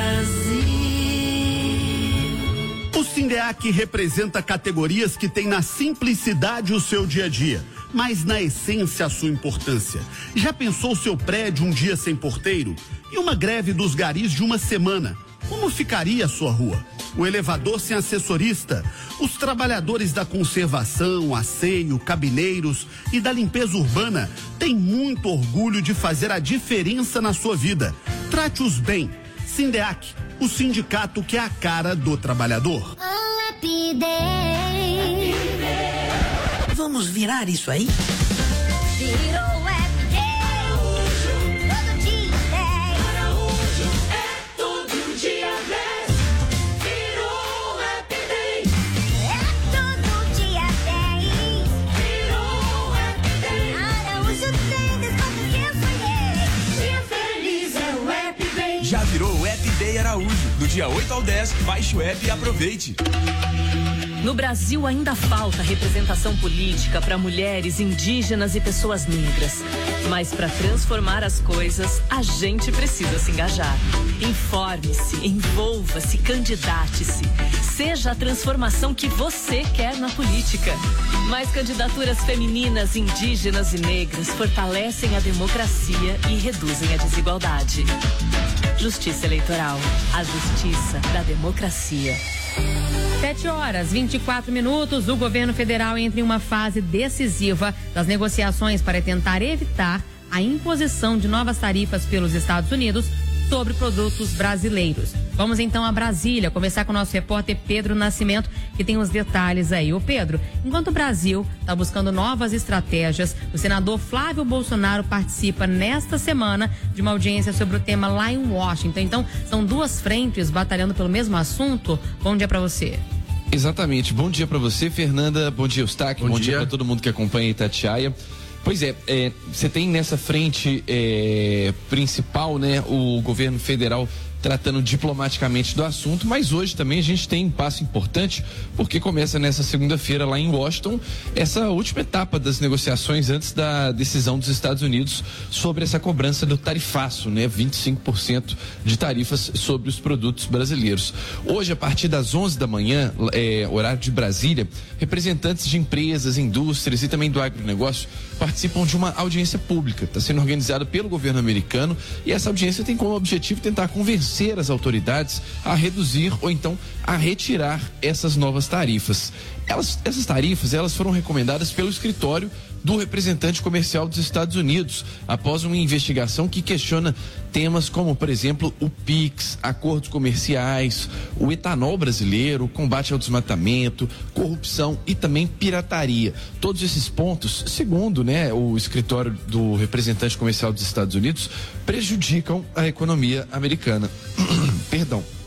O Sindeac representa categorias que têm na simplicidade o seu dia a dia, mas na essência a sua importância. Já pensou seu prédio um dia sem porteiro? E uma greve dos garis de uma semana? Como ficaria a sua rua? O elevador sem assessorista? Os trabalhadores da conservação, asseio, cabineiros e da limpeza urbana têm muito orgulho de fazer a diferença na sua vida. Trate-os bem. Sindeac, o sindicato que é a cara do trabalhador. Vamos virar isso aí? Virou Happy Day. Todo dia 10. Araújo é todo dia 10. Virou Happy Day. É todo dia 10. Virou Happy Day. Araújo tem desconto que eu sonhei. Dia feliz é o Happy Day. Já virou o Happy Day Araújo. Do dia 8 ao 10, baixe o app e aproveite. No Brasil ainda falta representação política para mulheres, indígenas e pessoas negras. Mas para transformar as coisas, a gente precisa se engajar. Informe-se, envolva-se, candidate-se. Seja a transformação que você quer na política. Mais candidaturas femininas, indígenas e negras fortalecem a democracia e reduzem a desigualdade. Justiça Eleitoral, a justiça da democracia. 7h24, o governo federal entra em uma fase decisiva das negociações para tentar evitar a imposição de novas tarifas pelos Estados Unidos sobre produtos brasileiros. Vamos então a Brasília, conversar com o nosso repórter Pedro Nascimento, que tem os detalhes aí. Ô Pedro, enquanto o Brasil está buscando novas estratégias, o senador Flávio Bolsonaro participa nesta semana de uma audiência sobre o tema lá em Washington. Então, são duas frentes batalhando pelo mesmo assunto. Bom dia para você. Exatamente. Bom dia para você, Fernanda. Bom dia, Eustáquio. Bom dia para todo mundo que acompanha Itatiaia. Pois é, você tem nessa frente principal, né, o governo federal tratando diplomaticamente do assunto, mas hoje também a gente tem um passo importante, porque começa nessa segunda-feira lá em Washington essa última etapa das negociações antes da decisão dos Estados Unidos sobre essa cobrança do tarifaço, né, 25% de tarifas sobre os produtos brasileiros. Hoje, a partir das 11 da manhã, horário de Brasília, representantes de empresas, indústrias e também do agronegócio participam de uma audiência pública. Está sendo organizada pelo governo americano e essa audiência tem como objetivo tentar convencer as autoridades a reduzir ou então a retirar essas novas tarifas. Essas tarifas, elas foram recomendadas pelo escritório do representante comercial dos Estados Unidos, após uma investigação que questiona temas como, por exemplo, o PIX, acordos comerciais, o etanol brasileiro, o combate ao desmatamento, corrupção e também pirataria. Todos esses pontos, segundo, né, o escritório do representante comercial dos Estados Unidos, prejudicam a economia americana. Perdão.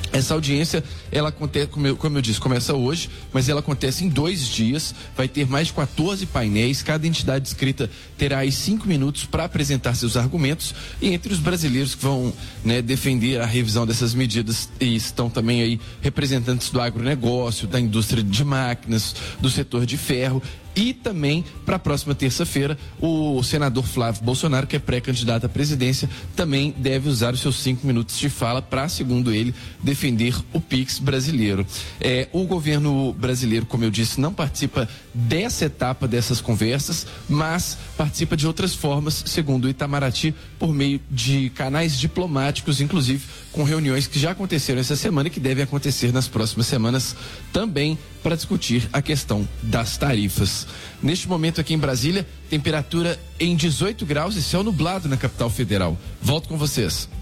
Essa audiência, ela acontece, como eu disse, começa hoje, mas ela acontece em 2 dias, vai ter mais de 14 painéis, cada entidade inscrita terá aí 5 minutos para apresentar seus argumentos, e entre os brasileiros que vão, né, defender a revisão dessas medidas, e estão também aí representantes do agronegócio, da indústria de máquinas, do setor de ferro. E também, para a próxima terça-feira, o senador Flávio Bolsonaro, que é pré-candidato à presidência, também deve usar os seus 5 minutos de fala para, segundo ele, defender o PIX brasileiro. O governo brasileiro, como eu disse, não participa dessa etapa dessas conversas, mas participa de outras formas, segundo o Itamaraty, por meio de canais diplomáticos, inclusive com reuniões que já aconteceram essa semana e que devem acontecer nas próximas semanas também, para discutir a questão das tarifas. Neste momento aqui em Brasília, temperatura em 18 graus e céu nublado na capital federal. Volto com vocês.